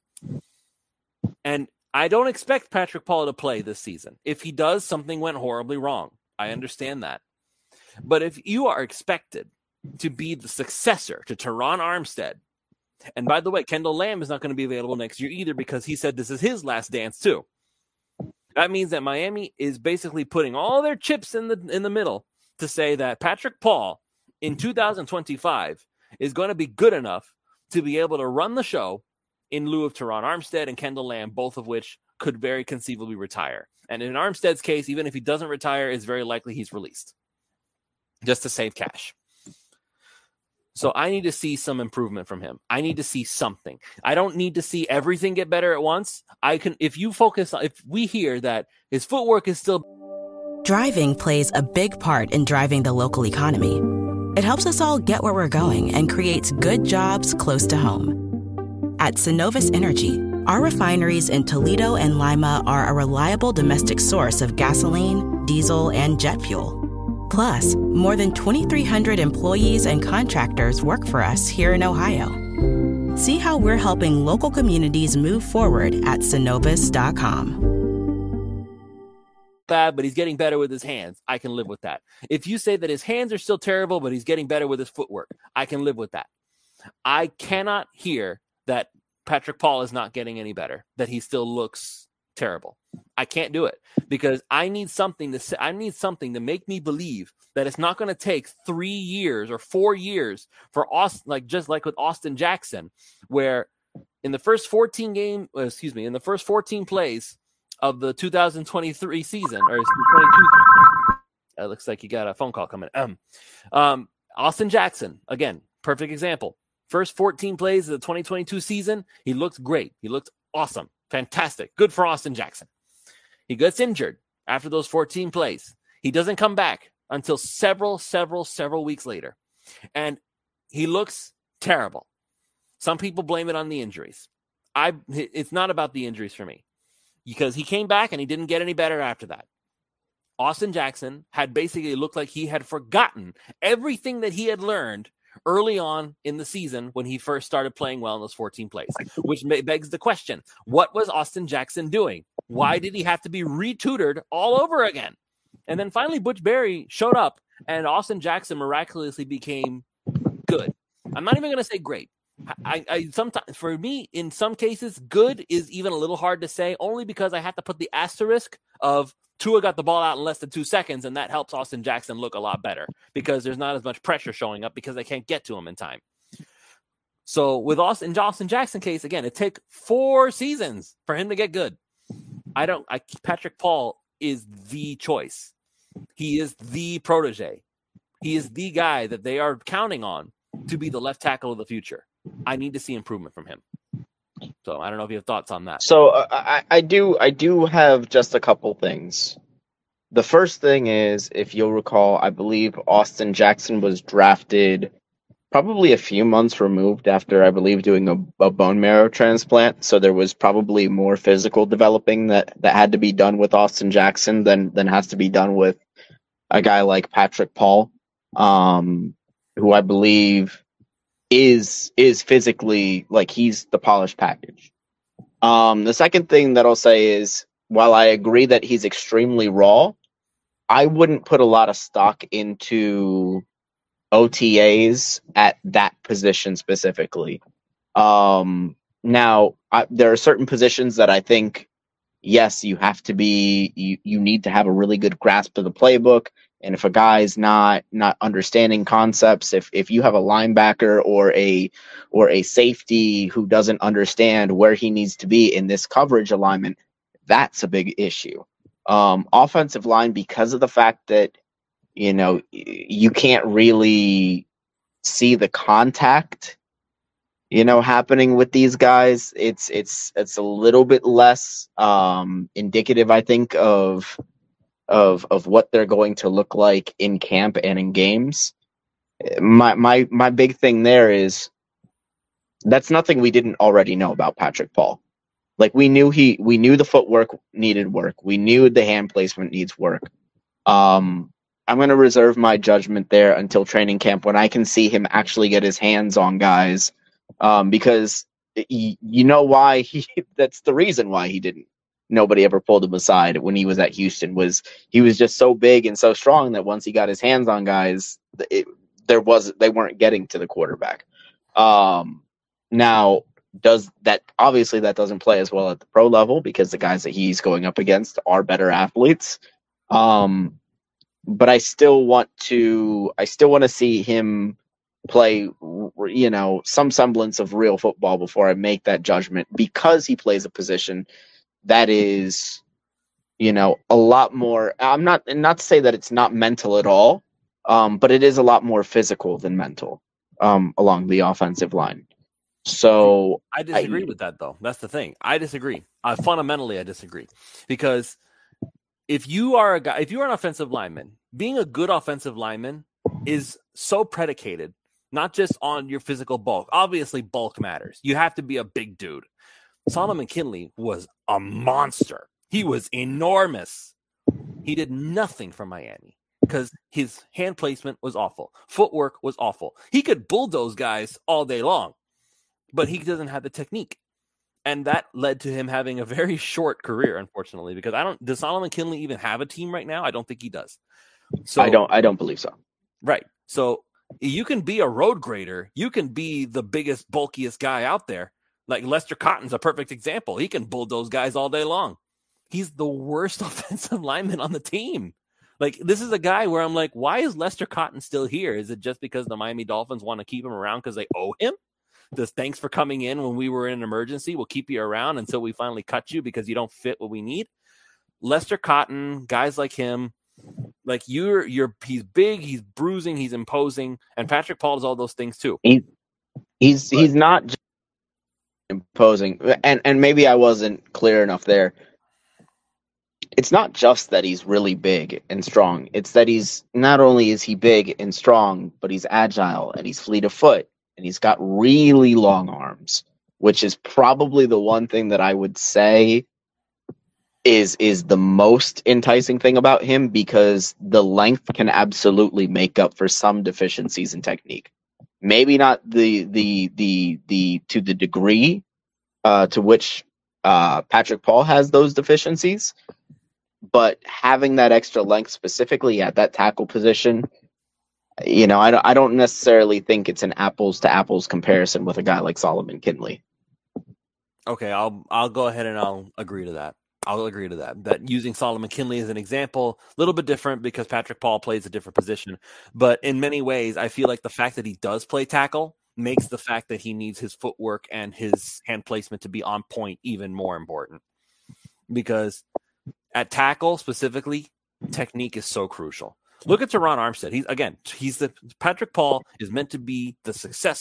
Speaker 2: And I don't expect Patrick Paul to play this season. If he does, something went horribly wrong. I understand that. But if you are expected to be the successor to Teron Armstead, and by the way, Kendall Lamb is not going to be available next year either, because he said this is his last dance too. That means that Miami is basically putting all their chips in the in the middle to say that Patrick Paul in two thousand twenty-five is going to be good enough to be able to run the show in lieu of Teron Armstead and Kendall Lamb, both of which could very conceivably retire. And in Armstead's case, even if he doesn't retire, it's very likely he's released just to save cash. So I need to see some improvement from him. I need to see something. I don't need to see everything get better at once. I can, if you focus on, if we hear that his footwork is still.
Speaker 5: Driving plays a big part in driving the local economy. It helps us all get where we're going and creates good jobs close to home. At Synovus Energy, our refineries in Toledo and Lima are a reliable domestic source of gasoline, diesel, and jet fuel. Plus, more than twenty-three hundred employees and contractors work for us here in Ohio. See how we're helping local communities move forward at Synovus dot com.
Speaker 2: Bad, but he's getting better with his hands. I can live with that. If you say that his hands are still terrible, but he's getting better with his footwork, I can live with that. I cannot hear that Patrick Paul is not getting any better, that he still looks terrible. I can't do it, because I need something to say, I need something to make me believe that it's not going to take three years or four years for Austin, like just like with Austin Jackson, where in the first fourteen game, excuse me, in the first fourteen plays of the two thousand twenty-three season, or twenty-two, it looks like you got a phone call coming. Um, um, Austin Jackson, again, perfect example. First fourteen plays of the twenty twenty-two season, he looked great. He looked awesome. Fantastic. Good for Austin Jackson. He gets injured after those fourteen plays. He doesn't come back until several, several, several weeks later. And he looks terrible. Some people blame it on the injuries. I, it's not about the injuries for me, because he came back and he didn't get any better after that. Austin Jackson had basically looked like he had forgotten everything that he had learned early on in the season when he first started playing well in those fourteen plays, which begs the question, what was Austin Jackson doing? Why did he have to be retutored all over again? And then finally Butch Berry showed up and Austin Jackson miraculously became good. I'm not even going to say great. I, I sometimes, for me, in some cases, good is even a little hard to say, only because I have to put the asterisk of Tua got the ball out in less than two seconds, and that helps Austin Jackson look a lot better because there's not as much pressure showing up because they can't get to him in time. So with Austin, Austin Jackson case, again, it took four seasons for him to get good. I don't, I, Patrick Paul is the choice. He is the protege. He is the guy that they are counting on to be the left tackle of the future. I need to see improvement from him. So I don't know if you have thoughts on that.
Speaker 3: So uh, I, I do I do have just a couple things. The first thing is, if you'll recall, I believe Austin Jackson was drafted probably a few months removed after, I believe, doing a, a bone marrow transplant. So there was probably more physical developing that, that had to be done with Austin Jackson than than has to be done with a guy like Patrick Paul, um, who I believe is is physically, like, he's the polished package. Um, the second thing that I'll say is, while I agree that he's extremely raw, I wouldn't put a lot of stock into O T As at that position specifically. Um, now, I, there are certain positions that I think, yes, you have to be, you, you need to have a really good grasp of the playbook. And if a guy's not not understanding concepts, if if you have a linebacker or a or a safety who doesn't understand where he needs to be in this coverage alignment, that's a big issue. Um, offensive line, because of the fact that, you know, you can't really see the contact, you know, happening with these guys. It's it's it's a little bit less um, indicative, I think, of of of what they're going to look like in camp and in games. My my my big thing there is, that's nothing we didn't already know about Patrick Paul. Like, we knew he we knew the footwork needed work. We knew the hand placement needs work. Um, I'm going to reserve my judgment there until training camp, when I can see him actually get his hands on guys, um, because y- you know why he that's the reason why he didn't. Nobody ever pulled him aside when he was at Houston. Was he was just so big and so strong that once he got his hands on guys, it, there was they weren't getting to the quarterback. Um, now, does that obviously that doesn't play as well at the pro level, because the guys that he's going up against are better athletes. Um, but I still want to I still want to see him play, you know, some semblance of real football before I make that judgment, because he plays a position that is, you know, a lot more. I'm not not to say that it's not mental at all, um, but it is a lot more physical than mental um, along the offensive line. So
Speaker 2: I disagree
Speaker 3: I,
Speaker 2: with that, though. That's the thing. I disagree. Uh, fundamentally, I disagree, because if you are a guy, if you are an offensive lineman, being a good offensive lineman is so predicated not just on your physical bulk. Obviously, bulk matters. You have to be a big dude. Solomon Kinley was a monster. He was enormous. He did nothing for Miami because his hand placement was awful. Footwork was awful. He could bulldoze guys all day long, but he doesn't have the technique. And that led to him having a very short career, unfortunately, because I don't, does Solomon Kinley even have a team right now? I don't think he does. So
Speaker 3: I don't, I don't believe so.
Speaker 2: Right. So you can be a road grader. You can be the biggest, bulkiest guy out there. Like Lester Cotton's a perfect example. He can bulldoze guys all day long. He's the worst offensive lineman on the team. Like, this is a guy where I'm like, why is Lester Cotton still here? Is it just because the Miami Dolphins want to keep him around because they owe him? Does thanks for coming in when we were in an emergency, we'll keep you around until we finally cut you because you don't fit what we need? Lester Cotton, guys like him, like you're, you're, he's big, he's bruising, he's imposing, and Patrick Paul does all those things too.
Speaker 3: He, he's but, he's not just imposing, and and maybe I wasn't clear enough there. It's not just that he's really big and strong. It's that he's not only is he big and strong, but he's agile and he's fleet of foot and he's got really long arms, which is probably the one thing that I would say is is the most enticing thing about him, because the length can absolutely make up for some deficiencies in technique. Maybe not the the the the to the degree uh, to which uh, Patrick Paul has those deficiencies, but having that extra length specifically at that tackle position, you know, I don't I don't necessarily think it's an apples to apples comparison with a guy like Solomon Kinley.
Speaker 2: Okay, I'll I'll go ahead and I'll agree to that. I'll agree to that. That using Solomon Kinley as an example, a little bit different because Patrick Paul plays a different position. But in many ways, I feel like the fact that he does play tackle makes the fact that he needs his footwork and his hand placement to be on point even more important. Because at tackle specifically, technique is so crucial. Look at Teron Armstead. He's again, he's the Patrick Paul is meant to be the successor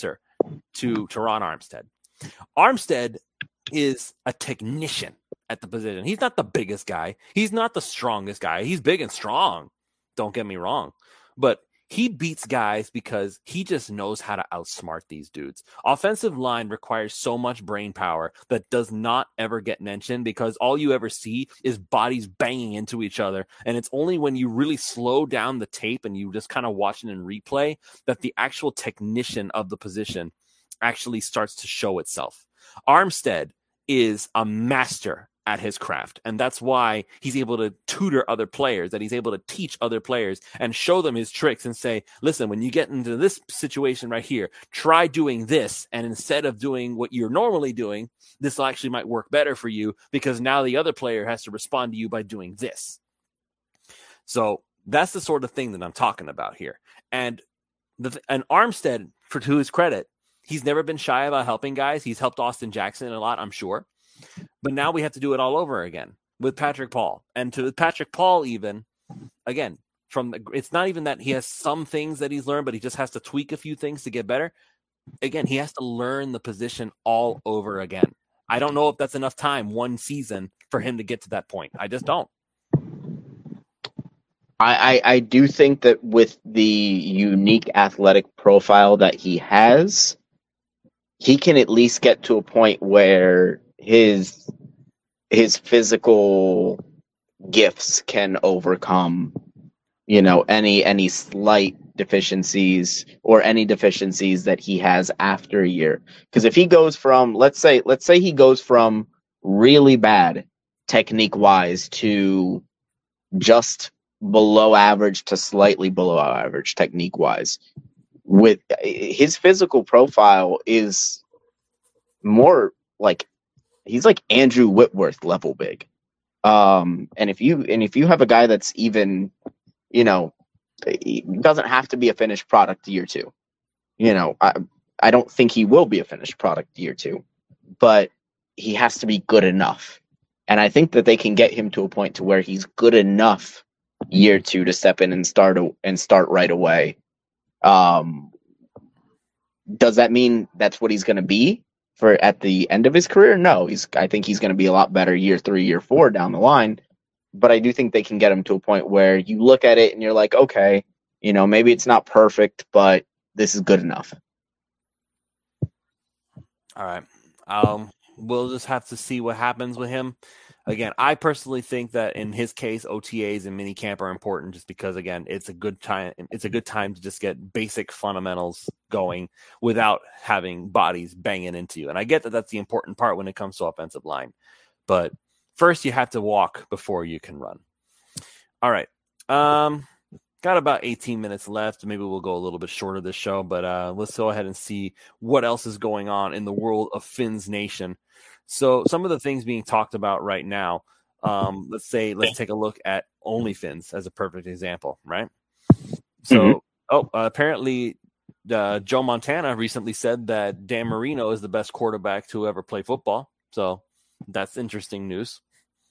Speaker 2: to, to Ron Armstead. Armstead is a technician at the position. He's not the biggest guy. He's not the strongest guy. He's big and strong. Don't get me wrong. But he beats guys because he just knows how to outsmart these dudes. Offensive line requires so much brain power that does not ever get mentioned because all you ever see is bodies banging into each other. And it's only when you really slow down the tape and you just kind of watch it in replay that the actual technician of the position actually starts to show itself. Armstead is a master at his craft. And that's why he's able to tutor other players, that he's able to teach other players and show them his tricks and say, listen, when you get into this situation right here, try doing this. And instead of doing what you're normally doing, this actually might work better for you because now the other player has to respond to you by doing this. So that's the sort of thing that I'm talking about here. And the, and Armstead, for to his credit, he's never been shy about helping guys. He's helped Austin Jackson a lot, I'm sure. But now we have to do it all over again with Patrick Paul. And to Patrick Paul, even, again, from the, it's not even that he has some things that he's learned, but he just has to tweak a few things to get better. Again, he has to learn the position all over again. I don't know if that's enough time, one season, for him to get to that point. I just don't.
Speaker 3: I, I, I do think that with the unique athletic profile that he has, he can at least get to a point where his his physical gifts can overcome, you know, any any slight deficiencies or any deficiencies that he has after a year. Because if he goes from, let's say, let's say he goes from really bad technique wise to just below average to slightly below average technique wise, with his physical profile is more like he's like Andrew Whitworth level big. Um, and if you and if you have a guy that's even, you know, he doesn't have to be a finished product year two. You know, I I don't think he will be a finished product year two, but he has to be good enough. And I think that they can get him to a point to where he's good enough year two to step in and start and start right away. Um, does that mean that's what he's going to be for at the end of his career? No, he's. I think he's going to be a lot better year three, year four down the line. But I do think they can get him to a point where you look at it and you're like, okay, you know, maybe it's not perfect, but this is good enough.
Speaker 2: All right. Um, we'll just have to see what happens with him. Again, I personally think that in his case, O T As and minicamp are important just because, again, it's a good time. It's a good time to just get basic fundamentals going without having bodies banging into you. And I get that that's the important part when it comes to offensive line. But first, you have to walk before you can run. All right. Um, got about eighteen minutes left. Maybe we'll go a little bit shorter this show, but uh, let's go ahead and see what else is going on in the world of Fins Nation. So some of the things being talked about right now, um, let's say, let's take a look at OnlyFins as a perfect example, right? So, mm-hmm. oh, uh, apparently uh, Joe Montana recently said that Dan Marino is the best quarterback to ever play football. So that's interesting news.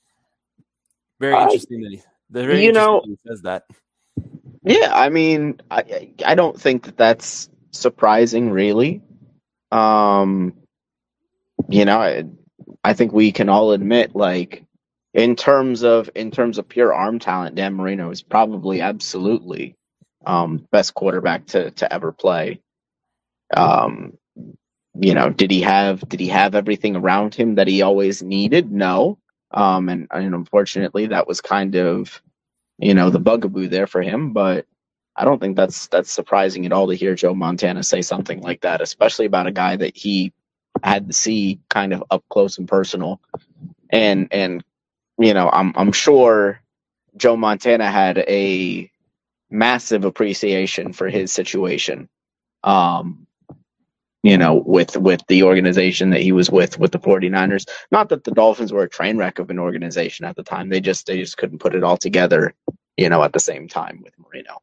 Speaker 2: Very uh, interesting that he, very
Speaker 3: you know,
Speaker 2: he says that.
Speaker 3: Yeah, I mean, I I don't think that that's surprising, really. Um, you know, I, I think we can all admit, like, in terms of in terms of pure arm talent, Dan Marino is probably absolutely um, best quarterback to to ever play. Um, you know, did he have did he have everything around him that he always needed? No, um, and and unfortunately, that was kind of, you know, the bugaboo there for him. But I don't think that's that's surprising at all to hear Joe Montana say something like that, especially about a guy that he had to see kind of up close and personal. And and you know, I'm I'm sure Joe Montana had a massive appreciation for his situation. Um, you know, with with the organization that he was with with the 49ers. Not that the Dolphins were a train wreck of an organization at the time. They just they just couldn't put it all together, you know, at the same time with Marino.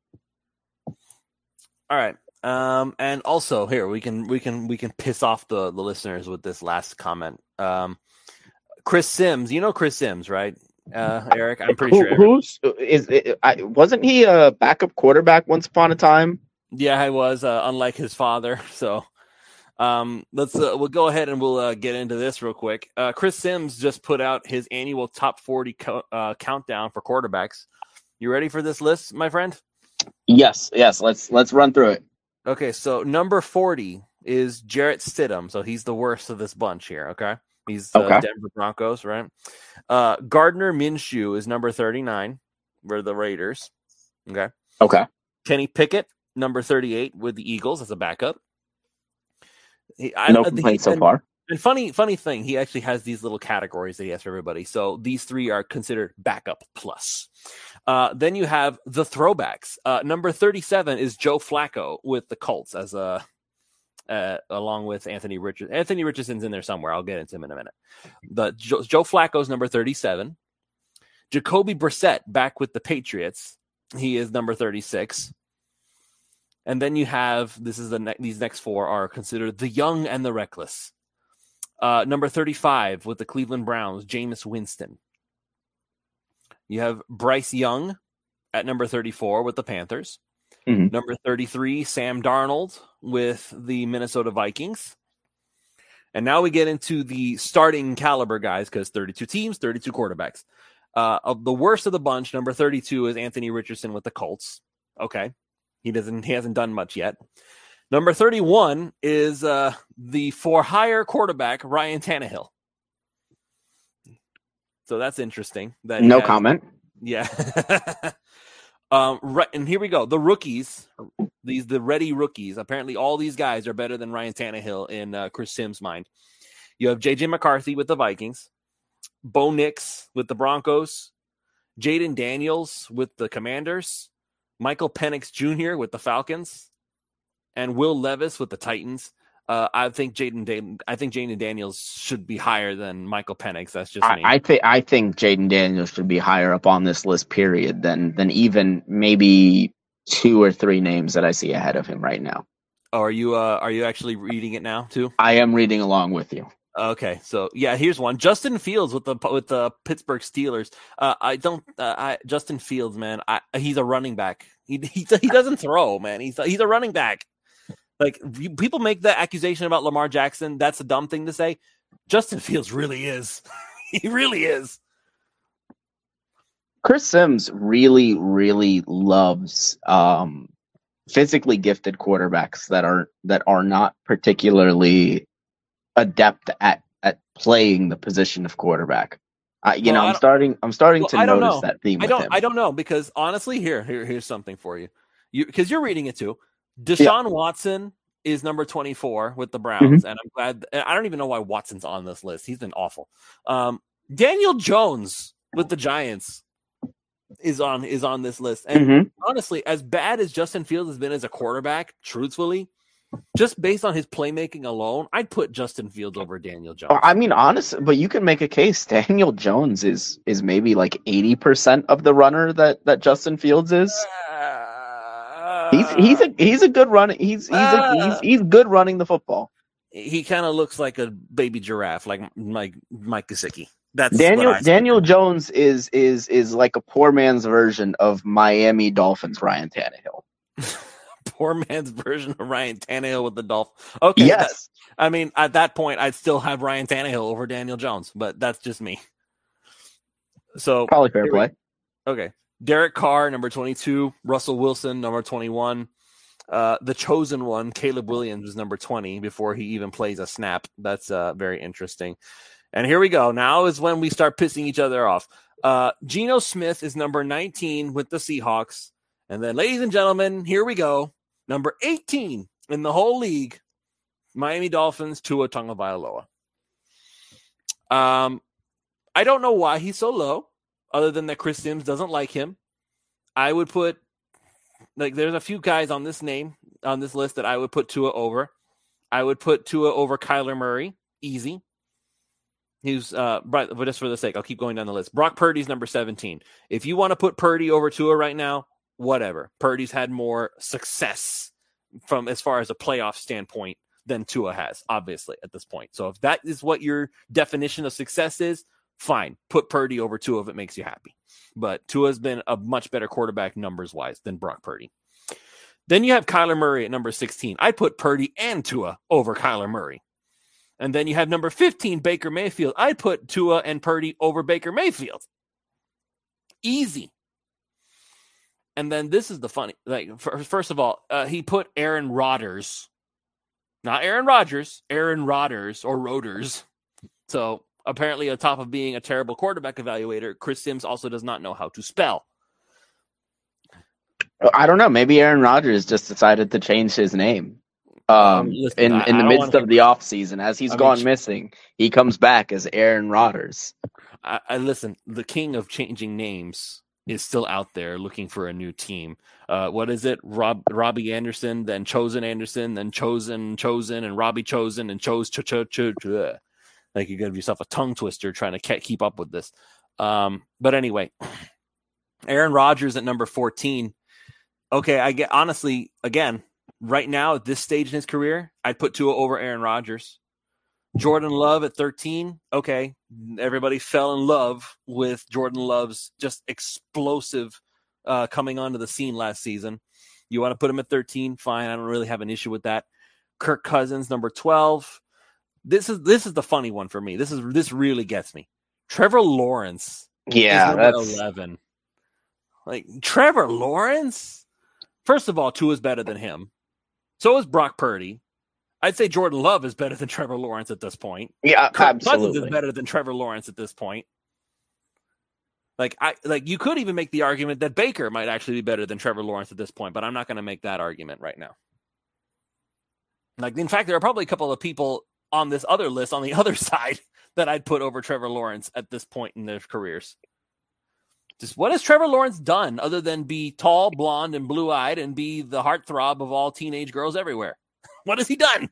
Speaker 2: All right. Um, and also here we can we can we can piss off the, the listeners with this last comment. Um, Chris Sims, you know Chris Sims, right? Uh, Eric, I'm pretty
Speaker 3: Who,
Speaker 2: sure.
Speaker 3: Who's is it, I, wasn't he a backup quarterback once upon a time?
Speaker 2: Yeah, he was. Uh, unlike his father, so Um, let's uh, we'll go ahead and we'll uh, get into this real quick. Uh, Chris Sims just put out his annual top forty co- uh, countdown for quarterbacks. You ready for this list, my friend?
Speaker 3: Yes, yes. Let's let's run through it.
Speaker 2: Okay, so number forty is Jarrett Stidham. So he's the worst of this bunch here. Okay, he's the
Speaker 3: Okay.
Speaker 2: Denver Broncos, right? Uh, Gardner Minshew is number thirty-nine. We're the Raiders. Okay.
Speaker 3: Okay.
Speaker 2: Kenny Pickett, number thirty-eight, with the Eagles as a backup. He, I,
Speaker 3: No
Speaker 2: I-
Speaker 3: complaints
Speaker 2: he-
Speaker 3: so
Speaker 2: and-
Speaker 3: far.
Speaker 2: And funny, funny thing, he actually has these little categories that he has for everybody. So these three are considered backup plus. Uh, then you have the throwbacks. Uh, number thirty-seven is Joe Flacco with the Colts as a, uh, along with Anthony Richardson. Anthony Richardson's in there somewhere. I'll get into him in a minute. The Joe, Joe Flacco's number thirty-seven. Jacoby Brissett back with the Patriots. He is number thirty-six. And then you have, this is the ne- these next four are considered the young and the reckless. Uh, number thirty-five with the Cleveland Browns, Jameis Winston. You have Bryce Young at number thirty-four with the Panthers.
Speaker 3: Mhm.
Speaker 2: Number thirty-three, Sam Darnold with the Minnesota Vikings. And now we get into the starting caliber guys because thirty-two teams, thirty-two quarterbacks. Uh, of the worst of the bunch, number thirty-two is Anthony Richardson with the Colts. Okay. He doesn't, he hasn't done much yet. Number thirty-one is uh, the for hire quarterback, Ryan Tannehill. So that's interesting. That he
Speaker 3: No
Speaker 2: has-
Speaker 3: comment.
Speaker 2: Yeah. um, right, and here we go. The rookies, these the ready rookies. Apparently, all these guys are better than Ryan Tannehill in uh, Chris Sims' mind. You have J J McCarthy with the Vikings, Bo Nix with the Broncos, Jaden Daniels with the Commanders, Michael Penix Junior with the Falcons, and Will Levis with the Titans. Uh, I think Jaden Dan- I think Jaden Daniels should be higher than Michael Penix. That's just
Speaker 3: I,
Speaker 2: me.
Speaker 3: I think I think Jaden Daniels should be higher up on this list, period, than than even maybe two or three names that I see ahead of him right now.
Speaker 2: Oh, are you uh, are you actually reading it now too?
Speaker 3: I am reading along with you.
Speaker 2: Okay, so yeah, here's one. Justin Fields with the with the Pittsburgh Steelers. Uh, I don't. Uh, I Justin Fields, man. I, he's a running back. He, he he doesn't throw, man. He's he's a running back. Like people make the accusation about Lamar Jackson. That's a dumb thing to say. Justin Fields really is. He really is.
Speaker 3: Chris Sims really, really loves um, physically gifted quarterbacks that are that are not particularly adept at at playing the position of quarterback. I, you
Speaker 2: Well, I
Speaker 3: know, I'm
Speaker 2: don't-
Speaker 3: starting. I'm starting
Speaker 2: Well,
Speaker 3: to
Speaker 2: I don't
Speaker 3: notice
Speaker 2: know.
Speaker 3: that theme.
Speaker 2: I
Speaker 3: with
Speaker 2: don't.
Speaker 3: him.
Speaker 2: I don't know because honestly, here, here, here's something for you. You because you're reading it too. Deshaun Watson is number twenty-four with the Browns,
Speaker 3: Mm-hmm.
Speaker 2: and I'm glad. I don't even know why Watson's on this list. He's been awful. Um, Daniel Jones with the Giants is on is on this list, and
Speaker 3: Mhm.
Speaker 2: honestly, as bad as Justin Fields has been as a quarterback, truthfully, just based on his playmaking alone, I'd put Justin Fields over Daniel Jones.
Speaker 3: I mean, honest, but you can make a case. Daniel Jones is is maybe like eighty percent of the runner that that Justin Fields is. He's he's a he's a good running. He's he's a, he's he's good running the football.
Speaker 2: He kind of looks like a baby giraffe, like Mike Mike Gesicki. That's
Speaker 3: Daniel
Speaker 2: what I
Speaker 3: Daniel Jones is is is like a poor man's version of Miami Dolphins Ryan Tannehill.
Speaker 2: poor man's version of Ryan Tannehill with the Dolphins. Okay,
Speaker 3: Yes,
Speaker 2: that- I mean at that point I'd still have Ryan Tannehill over Daniel Jones, but that's just me. So
Speaker 3: probably fair
Speaker 2: here we-
Speaker 3: play.
Speaker 2: Okay, Derek Carr, number twenty-two. Russell Wilson, number twenty-one. Uh, the chosen one, Caleb Williams, is number twenty before he even plays a snap. That's uh, very interesting. And here we go. Now is when we start pissing each other off. Uh, Geno Smith is number nineteen with the Seahawks. And then, ladies and gentlemen, here we go. Number eighteen in the whole league, Miami Dolphins, Tua Tagovailoa. Um, I don't know why he's so low, other than that Chris Sims doesn't like him. I would put, like, there's a few guys on this name, on this list that I would put Tua over. I would put Tua over Kyler Murray. Easy. He's, uh, but just for the sake, I'll keep going down the list. Brock Purdy's number seventeen. If you want to put Purdy over Tua right now, whatever. Purdy's had more success from as far as a playoff standpoint than Tua has, obviously, at this point. So if that is what your definition of success is, fine. Put Purdy over Tua if it makes you happy. But Tua's been a much better quarterback numbers-wise than Brock Purdy. Then you have Kyler Murray at number sixteen. I put Purdy and Tua over Kyler Murray. And then you have number fifteen, Baker Mayfield. I put Tua and Purdy over Baker Mayfield. Easy. And then this is the funny, like, first of all, uh, he put Aaron Rodgers, not Aaron Rodgers, Aaron Rodgers or Roders. So apparently on top of being a terrible quarterback evaluator, Chris Sims also does not know how to spell.
Speaker 3: I don't know. Maybe Aaron Rodgers just decided to change his name. Um, Listen, in, in I, the I midst of the offseason, as he's I gone mean, missing, he comes back as Aaron Rodgers.
Speaker 2: I, I listen, the king of changing names is still out there looking for a new team. Uh, what is it? Rob, Robbie Anderson, then Chosen Anderson, then Chosen, Chosen, and Robbie Chosen, and Chose, ch- ch- ch- ch- like you give yourself a tongue twister trying to keep up with this. Um, but anyway, Aaron Rodgers at number fourteen. Okay, I get honestly, again, right now at this stage in his career, I'd put Tua over Aaron Rodgers. Jordan Love at thirteen. Okay, everybody fell in love with Jordan Love's just explosive uh, coming onto the scene last season. You want to put him at thirteen? Fine. I don't really have an issue with that. Kirk Cousins, number twelve. This is this is the funny one for me. This is this really gets me. Trevor Lawrence.
Speaker 3: Yeah,
Speaker 2: is number that's eleven. Like Trevor Lawrence. First of all, Tua is better than him. So is Brock Purdy. I'd say Jordan Love is better than Trevor Lawrence at this point.
Speaker 3: Yeah,
Speaker 2: Kirk
Speaker 3: absolutely.
Speaker 2: Cousins is better than Trevor Lawrence at this point. Like I like you could even make the argument that Baker might actually be better than Trevor Lawrence at this point, but I'm not going to make that argument right now. Like in fact, there are probably a couple of people on this other list on the other side that I'd put over Trevor Lawrence at this point in their careers. Just what has Trevor Lawrence done other than be tall, blonde, and blue-eyed and be the heartthrob of all teenage girls everywhere? What has he done?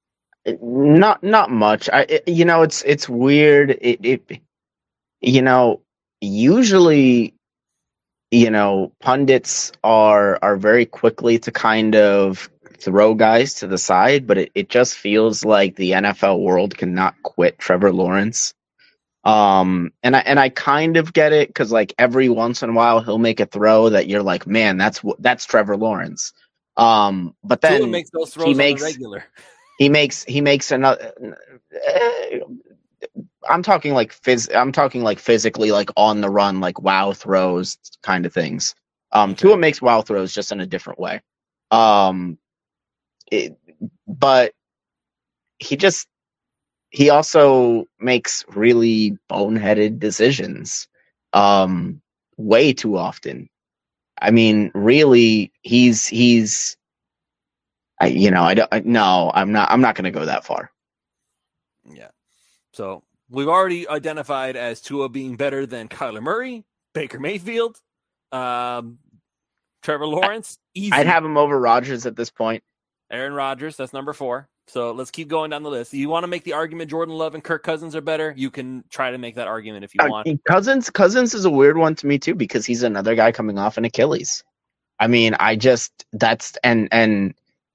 Speaker 3: Not not much. I it, you know it's it's weird. It, it you know usually you know pundits are are very quickly to kind of throw guys to the side, but it, it just feels like the N F L world cannot quit Trevor Lawrence. Um, and I and I kind of get it because like every once in a while he'll make a throw that you're like, man, that's that's Trevor Lawrence. Um, but then
Speaker 2: Tua makes those throws
Speaker 3: he makes
Speaker 2: on the regular.
Speaker 3: he makes he makes another. Uh, I'm talking like phys. I'm talking like physically, like on the run, like wow throws kind of things. Um,
Speaker 2: Okay.
Speaker 3: Tua makes wow throws just in a different way. Um, it, but he just. He also makes really boneheaded decisions um, way too often. I mean, really, he's he's, I, you know, I don't. I, no, I'm not. I'm not going to go that far.
Speaker 2: Yeah. So we've already identified as Tua being better than Kyler Murray, Baker Mayfield, um, Trevor Lawrence. Easy.
Speaker 3: I'd have him over Rodgers at this point.
Speaker 2: Aaron Rodgers, that's number four. So let's keep going down the list. You want to make the argument Jordan Love and Kirk Cousins are better? You can try to make that argument if you
Speaker 3: Uh,
Speaker 2: want.
Speaker 3: Cousins, Cousins is a weird one to me too because he's another guy coming off an Achilles. I mean, I just that's and and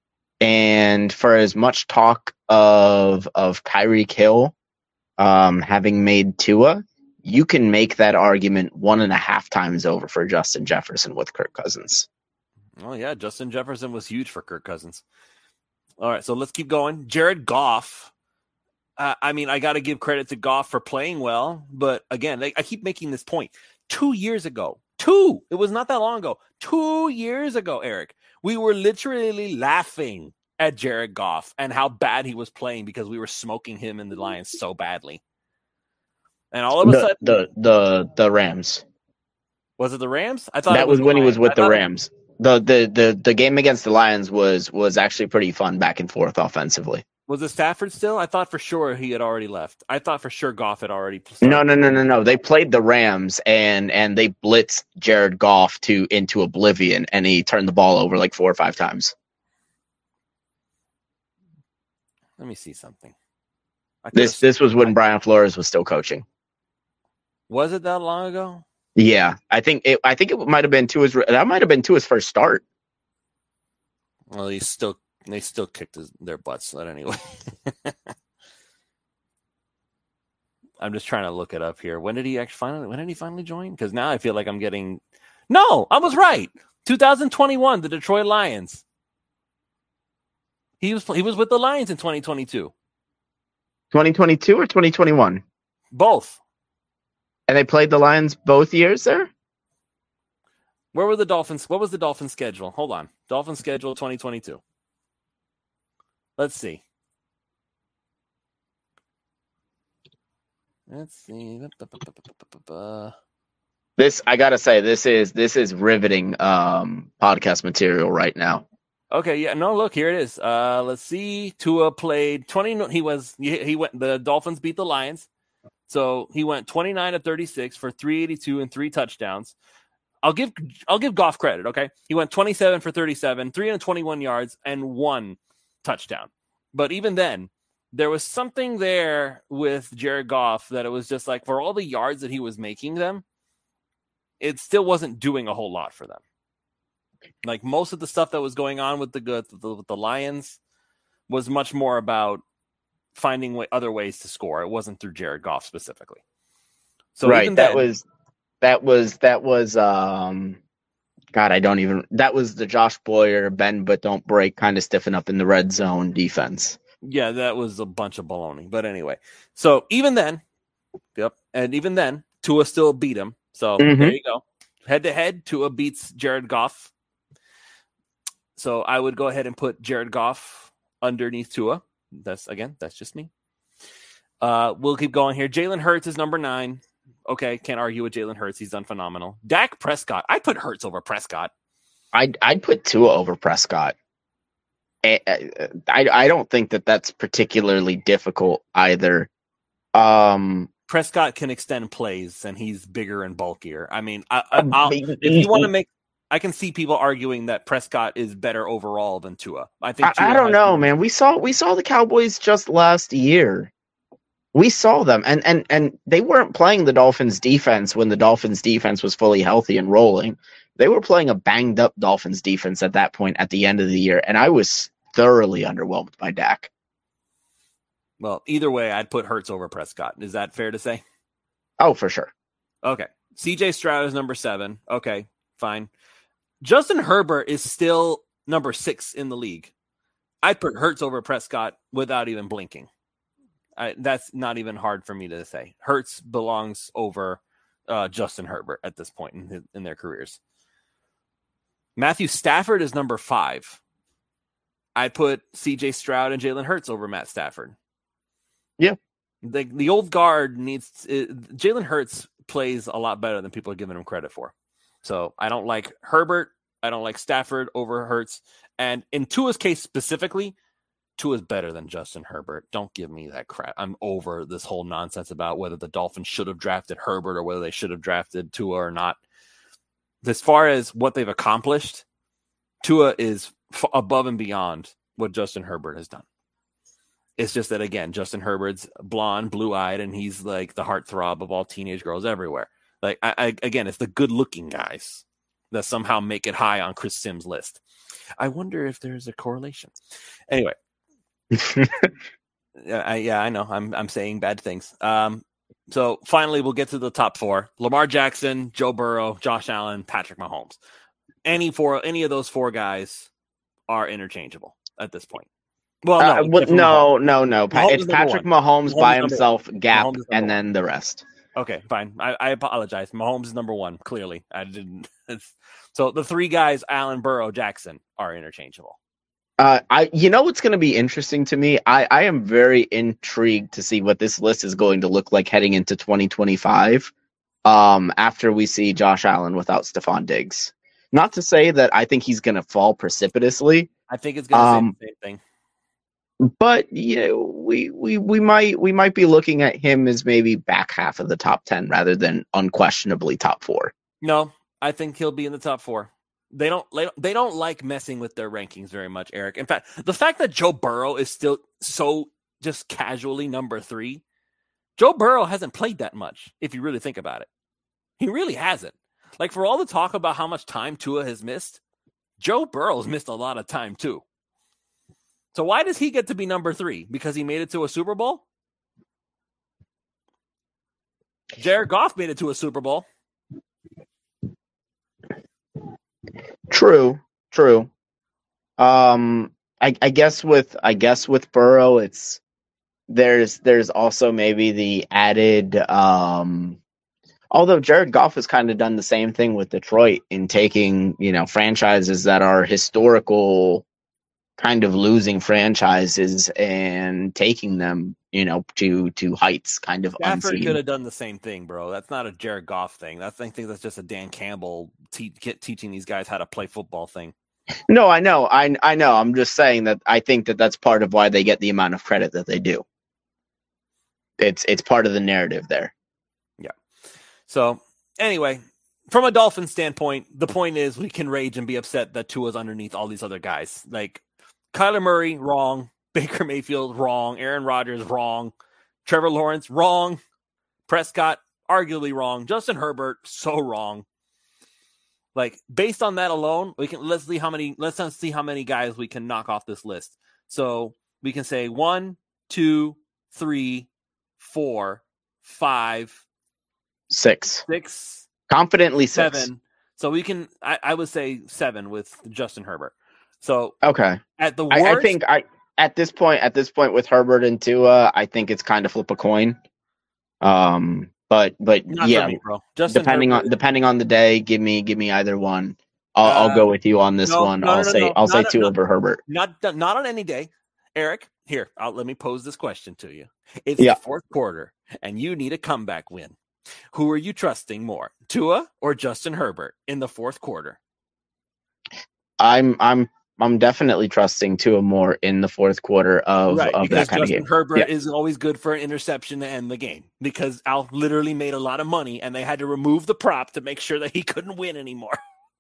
Speaker 3: and for as much talk of of Tyreek Hill um, having made Tua, you can make that argument one and a half times over for Justin Jefferson with Kirk Cousins.
Speaker 2: Oh, yeah. Justin Jefferson was huge for Kirk Cousins. All right, so let's keep going. Jared Goff. Uh, I mean, I got to give credit to Goff for playing well. But again, they, I keep making this point. Two years ago, two, it was not that long ago. Two years ago, Eric, we were literally laughing at Jared Goff and how bad he was playing because we were smoking him in the Lions so badly. And all of a
Speaker 3: The
Speaker 2: sudden,
Speaker 3: the the, the Rams.
Speaker 2: was it the Rams? I thought
Speaker 3: That
Speaker 2: it was
Speaker 3: was when he was
Speaker 2: Lions.
Speaker 3: with
Speaker 2: I
Speaker 3: the
Speaker 2: thought it-
Speaker 3: Rams. The, the the the game against the Lions was was actually pretty fun back and forth offensively.
Speaker 2: Was it Stafford still? I thought for sure he had already left. I thought for sure Goff had already started.
Speaker 3: No, no, no, no, no. They played the Rams and and they blitzed Jared Goff to into oblivion, and he turned the ball over like four or five times.
Speaker 2: Let me see something. I
Speaker 3: This
Speaker 2: could've-
Speaker 3: this was when Brian Flores was still coaching.
Speaker 2: Was it that long ago?
Speaker 3: Yeah, I think it. I think it might have been to his. That might have been to his first start.
Speaker 2: Well, he still they still kicked his, their butts. But anyway, I'm just trying to look it up here. When did he actually finally? When did he finally join? Because now I feel like I'm getting. No, I was right. twenty twenty-one, the Detroit Lions. He was he was with the Lions in twenty twenty-two.
Speaker 3: twenty twenty-two or twenty twenty-one?
Speaker 2: Both.
Speaker 3: And they played the Lions both years there?
Speaker 2: Where were the Dolphins? What was the Dolphins schedule? Hold on. Dolphins schedule twenty twenty-two. Let's see. Let's see.
Speaker 3: This I gotta say, this is this is riveting um, podcast material right now.
Speaker 2: Okay, yeah, no, look, here it is. Uh, let's see. Tua played twenty. He was he, he went. The Dolphins beat the Lions, so he went twenty-nine to thirty-six for three eighty-two and three touchdowns. I'll give I'll give Goff credit. Okay, he went twenty-seven for thirty-seven, three hundred twenty-one yards and one touchdown. But even then, there was something there with Jared Goff that it was just like, for all the yards that he was making them, it still wasn't doing a whole lot for them. Like, most of the stuff that was going on with the with the, with the Lions was much more about finding way, other ways to score. It wasn't through Jared Goff specifically. So
Speaker 3: right,
Speaker 2: even
Speaker 3: that
Speaker 2: then,
Speaker 3: was that was that was um, God, I don't even. That was the Josh Boyer bend but don't break kind of stiffen up in the red zone defense.
Speaker 2: Yeah, that was a bunch of baloney. But anyway, so even then, yep, and even then, Tua still beat him. So
Speaker 3: Mhm.
Speaker 2: there you go. Head to head, Tua beats Jared Goff. So I would go ahead and put Jared Goff underneath Tua. That's again, that's just me. Uh, we'll keep going here. Jalen Hurts is number nine. Okay, can't argue with Jalen Hurts. He's done phenomenal. Dak Prescott. I put Hurts over Prescott.
Speaker 3: I'd I'd put Tua over Prescott. I, I I don't think that that's particularly difficult either. Um,
Speaker 2: Prescott can extend plays, and he's bigger and bulkier. I mean, I, I, I'll, if you want to make, I can see people arguing that Prescott is better overall than Tua. I think.
Speaker 3: I,
Speaker 2: Tua
Speaker 3: I don't
Speaker 2: has
Speaker 3: know,
Speaker 2: more-
Speaker 3: man. We saw we saw the Cowboys just last year. We saw them, and and and they weren't playing the Dolphins defense when the Dolphins defense was fully healthy and rolling. They were playing a banged up Dolphins defense at that point at the end of the year, and I was thoroughly underwhelmed by Dak.
Speaker 2: Well, either way, I'd put Hurts over Prescott. Is that fair to say?
Speaker 3: Oh, for sure.
Speaker 2: Okay. C J Stroud is number seven. Okay, fine. Justin Herbert is still number six in the league. I'd put Hurts over Prescott without even blinking. I, that's not even hard for me to say. Hurts belongs over uh, Justin Herbert at this point in, his, in their careers. Matthew Stafford is number five. I'd put C J Stroud and Jalen Hurts over Matt Stafford.
Speaker 3: Yeah.
Speaker 2: The, the old guard needs it, Jalen Hurts plays a lot better than people are giving him credit for. So I don't like Herbert. I don't like Stafford over Hurts. And in Tua's case specifically, Tua's better than Justin Herbert. Don't give me that crap. I'm over this whole nonsense about whether the Dolphins should have drafted Herbert or whether they should have drafted Tua or not. As far as what they've accomplished, Tua is f- above and beyond what Justin Herbert has done. It's just that, again, Justin Herbert's blonde, blue-eyed, and he's like the heartthrob of all teenage girls everywhere. Like, I, I, again, it's the good-looking guys that somehow make it high on Chris Sims' list. I wonder if there's a correlation. Anyway, yeah, I, yeah, I know. I'm I'm saying bad things. Um, so finally, we'll get to the top four: Lamar Jackson, Joe Burrow, Josh Allen, Patrick Mahomes. Any four, any of those four guys are interchangeable at this point. Well, no,
Speaker 3: Uh, well,
Speaker 2: except for
Speaker 3: no, no, no. Pa-
Speaker 2: Mahomes
Speaker 3: it's
Speaker 2: is number
Speaker 3: Patrick
Speaker 2: one.
Speaker 3: Mahomes,
Speaker 2: Mahomes
Speaker 3: by
Speaker 2: is number
Speaker 3: himself, gap,
Speaker 2: Mahomes is number
Speaker 3: and
Speaker 2: one.
Speaker 3: then the rest.
Speaker 2: Okay, fine. I, I apologize. Mahomes is number one. Clearly, I didn't. So the three guys, Allen, Burrow, Jackson, are interchangeable.
Speaker 3: Uh, I, you know, what's going to be interesting to me. I, I am very intrigued to see what this list is going to look like heading into twenty twenty-five. Um, after we see Josh Allen without Stephon Diggs. Not to say that I think he's going to fall precipitously,
Speaker 2: I think it's going to
Speaker 3: Um,
Speaker 2: say the same thing.
Speaker 3: but you know, we we we might we might be looking at him as maybe back half of the top ten rather than unquestionably top four.
Speaker 2: No, I think he'll be in the top four. They don't they don't like messing with their rankings very much, Eric. In fact, the fact that Joe Burrow is still so just casually number three, Joe Burrow hasn't played that much, if you really think about it. He really hasn't. Like, for all the talk about how much time Tua has missed, Joe Burrow's missed a lot of time too. So why does he get to be number three? Because he made it to a Super Bowl? Jared Goff made it to a Super Bowl.
Speaker 3: True, true. Um, I, I guess with I guess with Burrow, it's there's there's also maybe the added. Um, although Jared Goff has kind of done the same thing with Detroit in taking, you know, franchises that are historical, kind of losing franchises and taking them, you know, to to heights kind of
Speaker 2: Stafford
Speaker 3: unseen.
Speaker 2: could have done the same thing, bro. That's not a Jared Goff thing. That's I think that's just a Dan Campbell te- teaching these guys how to play football thing.
Speaker 3: No, I know, I I know. I'm just saying that I think that that's part of why they get the amount of credit that they do. It's it's part of the narrative there.
Speaker 2: Yeah. So anyway, from a Dolphins standpoint, the point is we can rage and be upset that Tua's underneath all these other guys. Like Kyler Murray, wrong. Baker Mayfield, wrong. Aaron Rodgers, wrong. Trevor Lawrence, wrong. Prescott, arguably wrong. Justin Herbert, so wrong. Like based on that alone, we can let's see how many let's see how many guys we can knock off this list. So we can say one, two, three, four, five,
Speaker 3: six,
Speaker 2: six,
Speaker 3: confidently six.
Speaker 2: seven. So we can I, I would say seven with Justin Herbert. So
Speaker 3: okay,
Speaker 2: at the worst,
Speaker 3: I, I think I at this point at this point with Herbert and Tua, I think it's kind of flip a coin. Um. But but
Speaker 2: Not
Speaker 3: yeah,
Speaker 2: me, bro. Justin
Speaker 3: depending
Speaker 2: Herbert.
Speaker 3: on depending on the day, give me give me either one. I'll,
Speaker 2: Uh,
Speaker 3: I'll go with you on this
Speaker 2: no,
Speaker 3: one.
Speaker 2: no,
Speaker 3: I'll
Speaker 2: no, no,
Speaker 3: say
Speaker 2: no.
Speaker 3: I'll say
Speaker 2: Not-
Speaker 3: two
Speaker 2: not-
Speaker 3: over Herbert.
Speaker 2: Not not on any day. Eric, here, I'll, let me pose this question to you. It's
Speaker 3: Yeah.
Speaker 2: the fourth quarter, and you need a comeback win. Who are you trusting more, Tua or Justin Herbert in the fourth quarter?
Speaker 3: I'm I'm I'm definitely trusting Tua more in the fourth quarter of,
Speaker 2: Right,
Speaker 3: of
Speaker 2: because
Speaker 3: that kind
Speaker 2: Justin
Speaker 3: of game.
Speaker 2: Herbert
Speaker 3: Yeah.
Speaker 2: is always good for an interception to end the game because Al literally made a lot of money, and they had to remove the prop to make sure that he couldn't win anymore.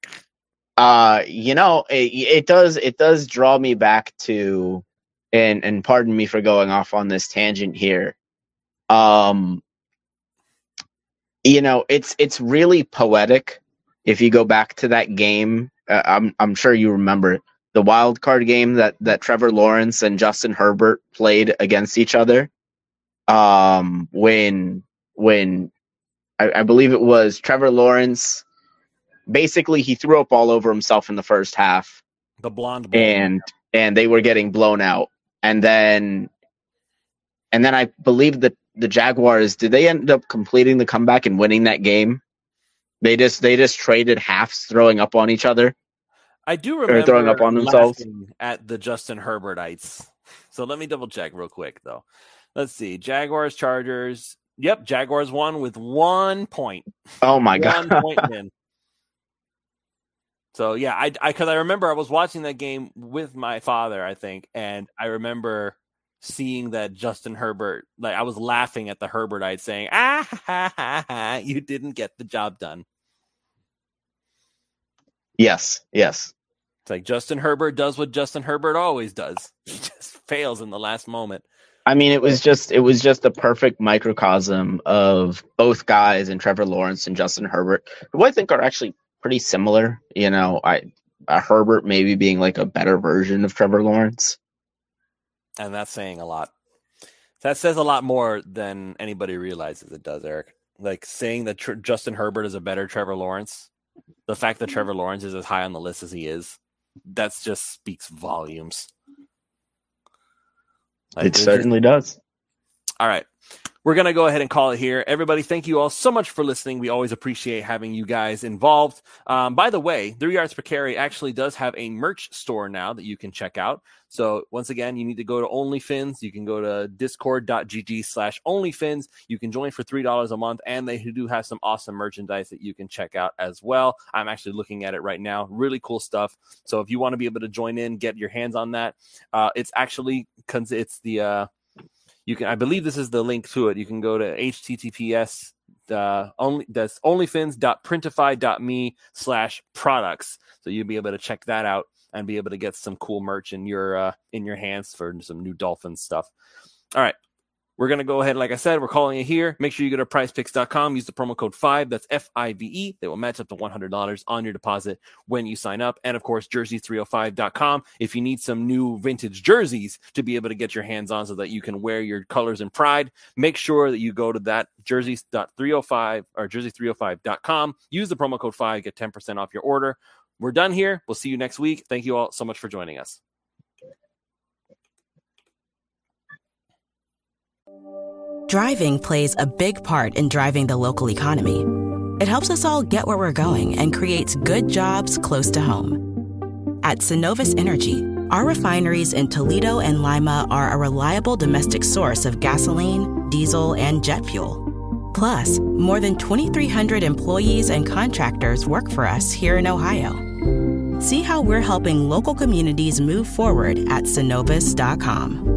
Speaker 3: Uh, you know, it, it does it does draw me back to, and and pardon me for going off on this tangent here. Um, you know, it's it's really poetic if you go back to that game. Uh, I'm I'm sure you remember the wild card game that that Trevor Lawrence and Justin Herbert played against each other. Um, when when I, I believe it was Trevor Lawrence. Basically, he threw up all over himself in the first half,
Speaker 2: The blonde ball.
Speaker 3: and and they were getting blown out. And then, and then I believe that the Jaguars, did they end up completing the comeback and winning that game? They just they just traded halves, throwing up on each other.
Speaker 2: I do remember
Speaker 3: throwing up on themselves.
Speaker 2: laughing at the Justin Herbertites. So let me double check real quick, though. Let's see. Jaguars, Chargers. Yep, Jaguars won with one point.
Speaker 3: Oh my
Speaker 2: One
Speaker 3: god!
Speaker 2: point win. So yeah, I I because I remember I was watching that game with my father, I think, and I remember seeing that Justin Herbert, like I was laughing at the Herbertites saying, ah, ha, ha, ha, you didn't get the job done.
Speaker 3: Yes, yes.
Speaker 2: It's like Justin Herbert does what Justin Herbert always does. He just fails in the last moment.
Speaker 3: I mean, it was just it was just a perfect microcosm of both guys, and Trevor Lawrence and Justin Herbert, who I think are actually pretty similar. You know, I uh, Herbert maybe being like a better version of Trevor Lawrence.
Speaker 2: And that's saying a lot. That says a lot more than anybody realizes it does, Eric. Like saying that Tr- Justin Herbert is a better Trevor Lawrence. The fact that Trevor Lawrence is as high on the list as he is, that just speaks volumes. Like,
Speaker 3: It certainly does.
Speaker 2: All right. We're going to go ahead and call it here. Everybody, thank you all so much for listening. We always appreciate having you guys involved. Um, by the way, Three Yards Per Carry actually does have a merch store now that you can check out. So once again, you need to go to OnlyFins. You can go to discord.gg slash OnlyFins. You can join for three dollars a month, and they do have some awesome merchandise that you can check out as well. I'm actually looking at it right now. Really cool stuff. So if you want to be able to join in, get your hands on that. Uh, it's actually, it's the... Uh, You can, I believe this is the link to it. You can go to https uh, only that's onlyfins.printify.me slash products. So you'll be able to check that out and be able to get some cool merch in your uh, in your hands for some new Dolphins stuff. All right. We're going to go ahead. Like I said, we're calling it here. Make sure you go to prize picks dot com. Use the promo code five. That's F I V E. They will match up to one hundred dollars on your deposit when you sign up. And, of course, jersey three oh five dot com. If you need some new vintage jerseys to be able to get your hands on so that you can wear your colors in pride, make sure that you go to that jersey three oh five or jersey three oh five dot com. Use the promo code five. Get ten percent off your order. We're done here. We'll see you next week. Thank you all so much for joining us.
Speaker 5: Driving plays a big part in driving the local economy. It helps us all get where we're going and creates good jobs close to home. At Synovus Energy, our refineries in Toledo and Lima are a reliable domestic source of gasoline, diesel, and jet fuel. Plus, more than twenty-three hundred employees and contractors work for us here in Ohio. See how we're helping local communities move forward at Synovus dot com.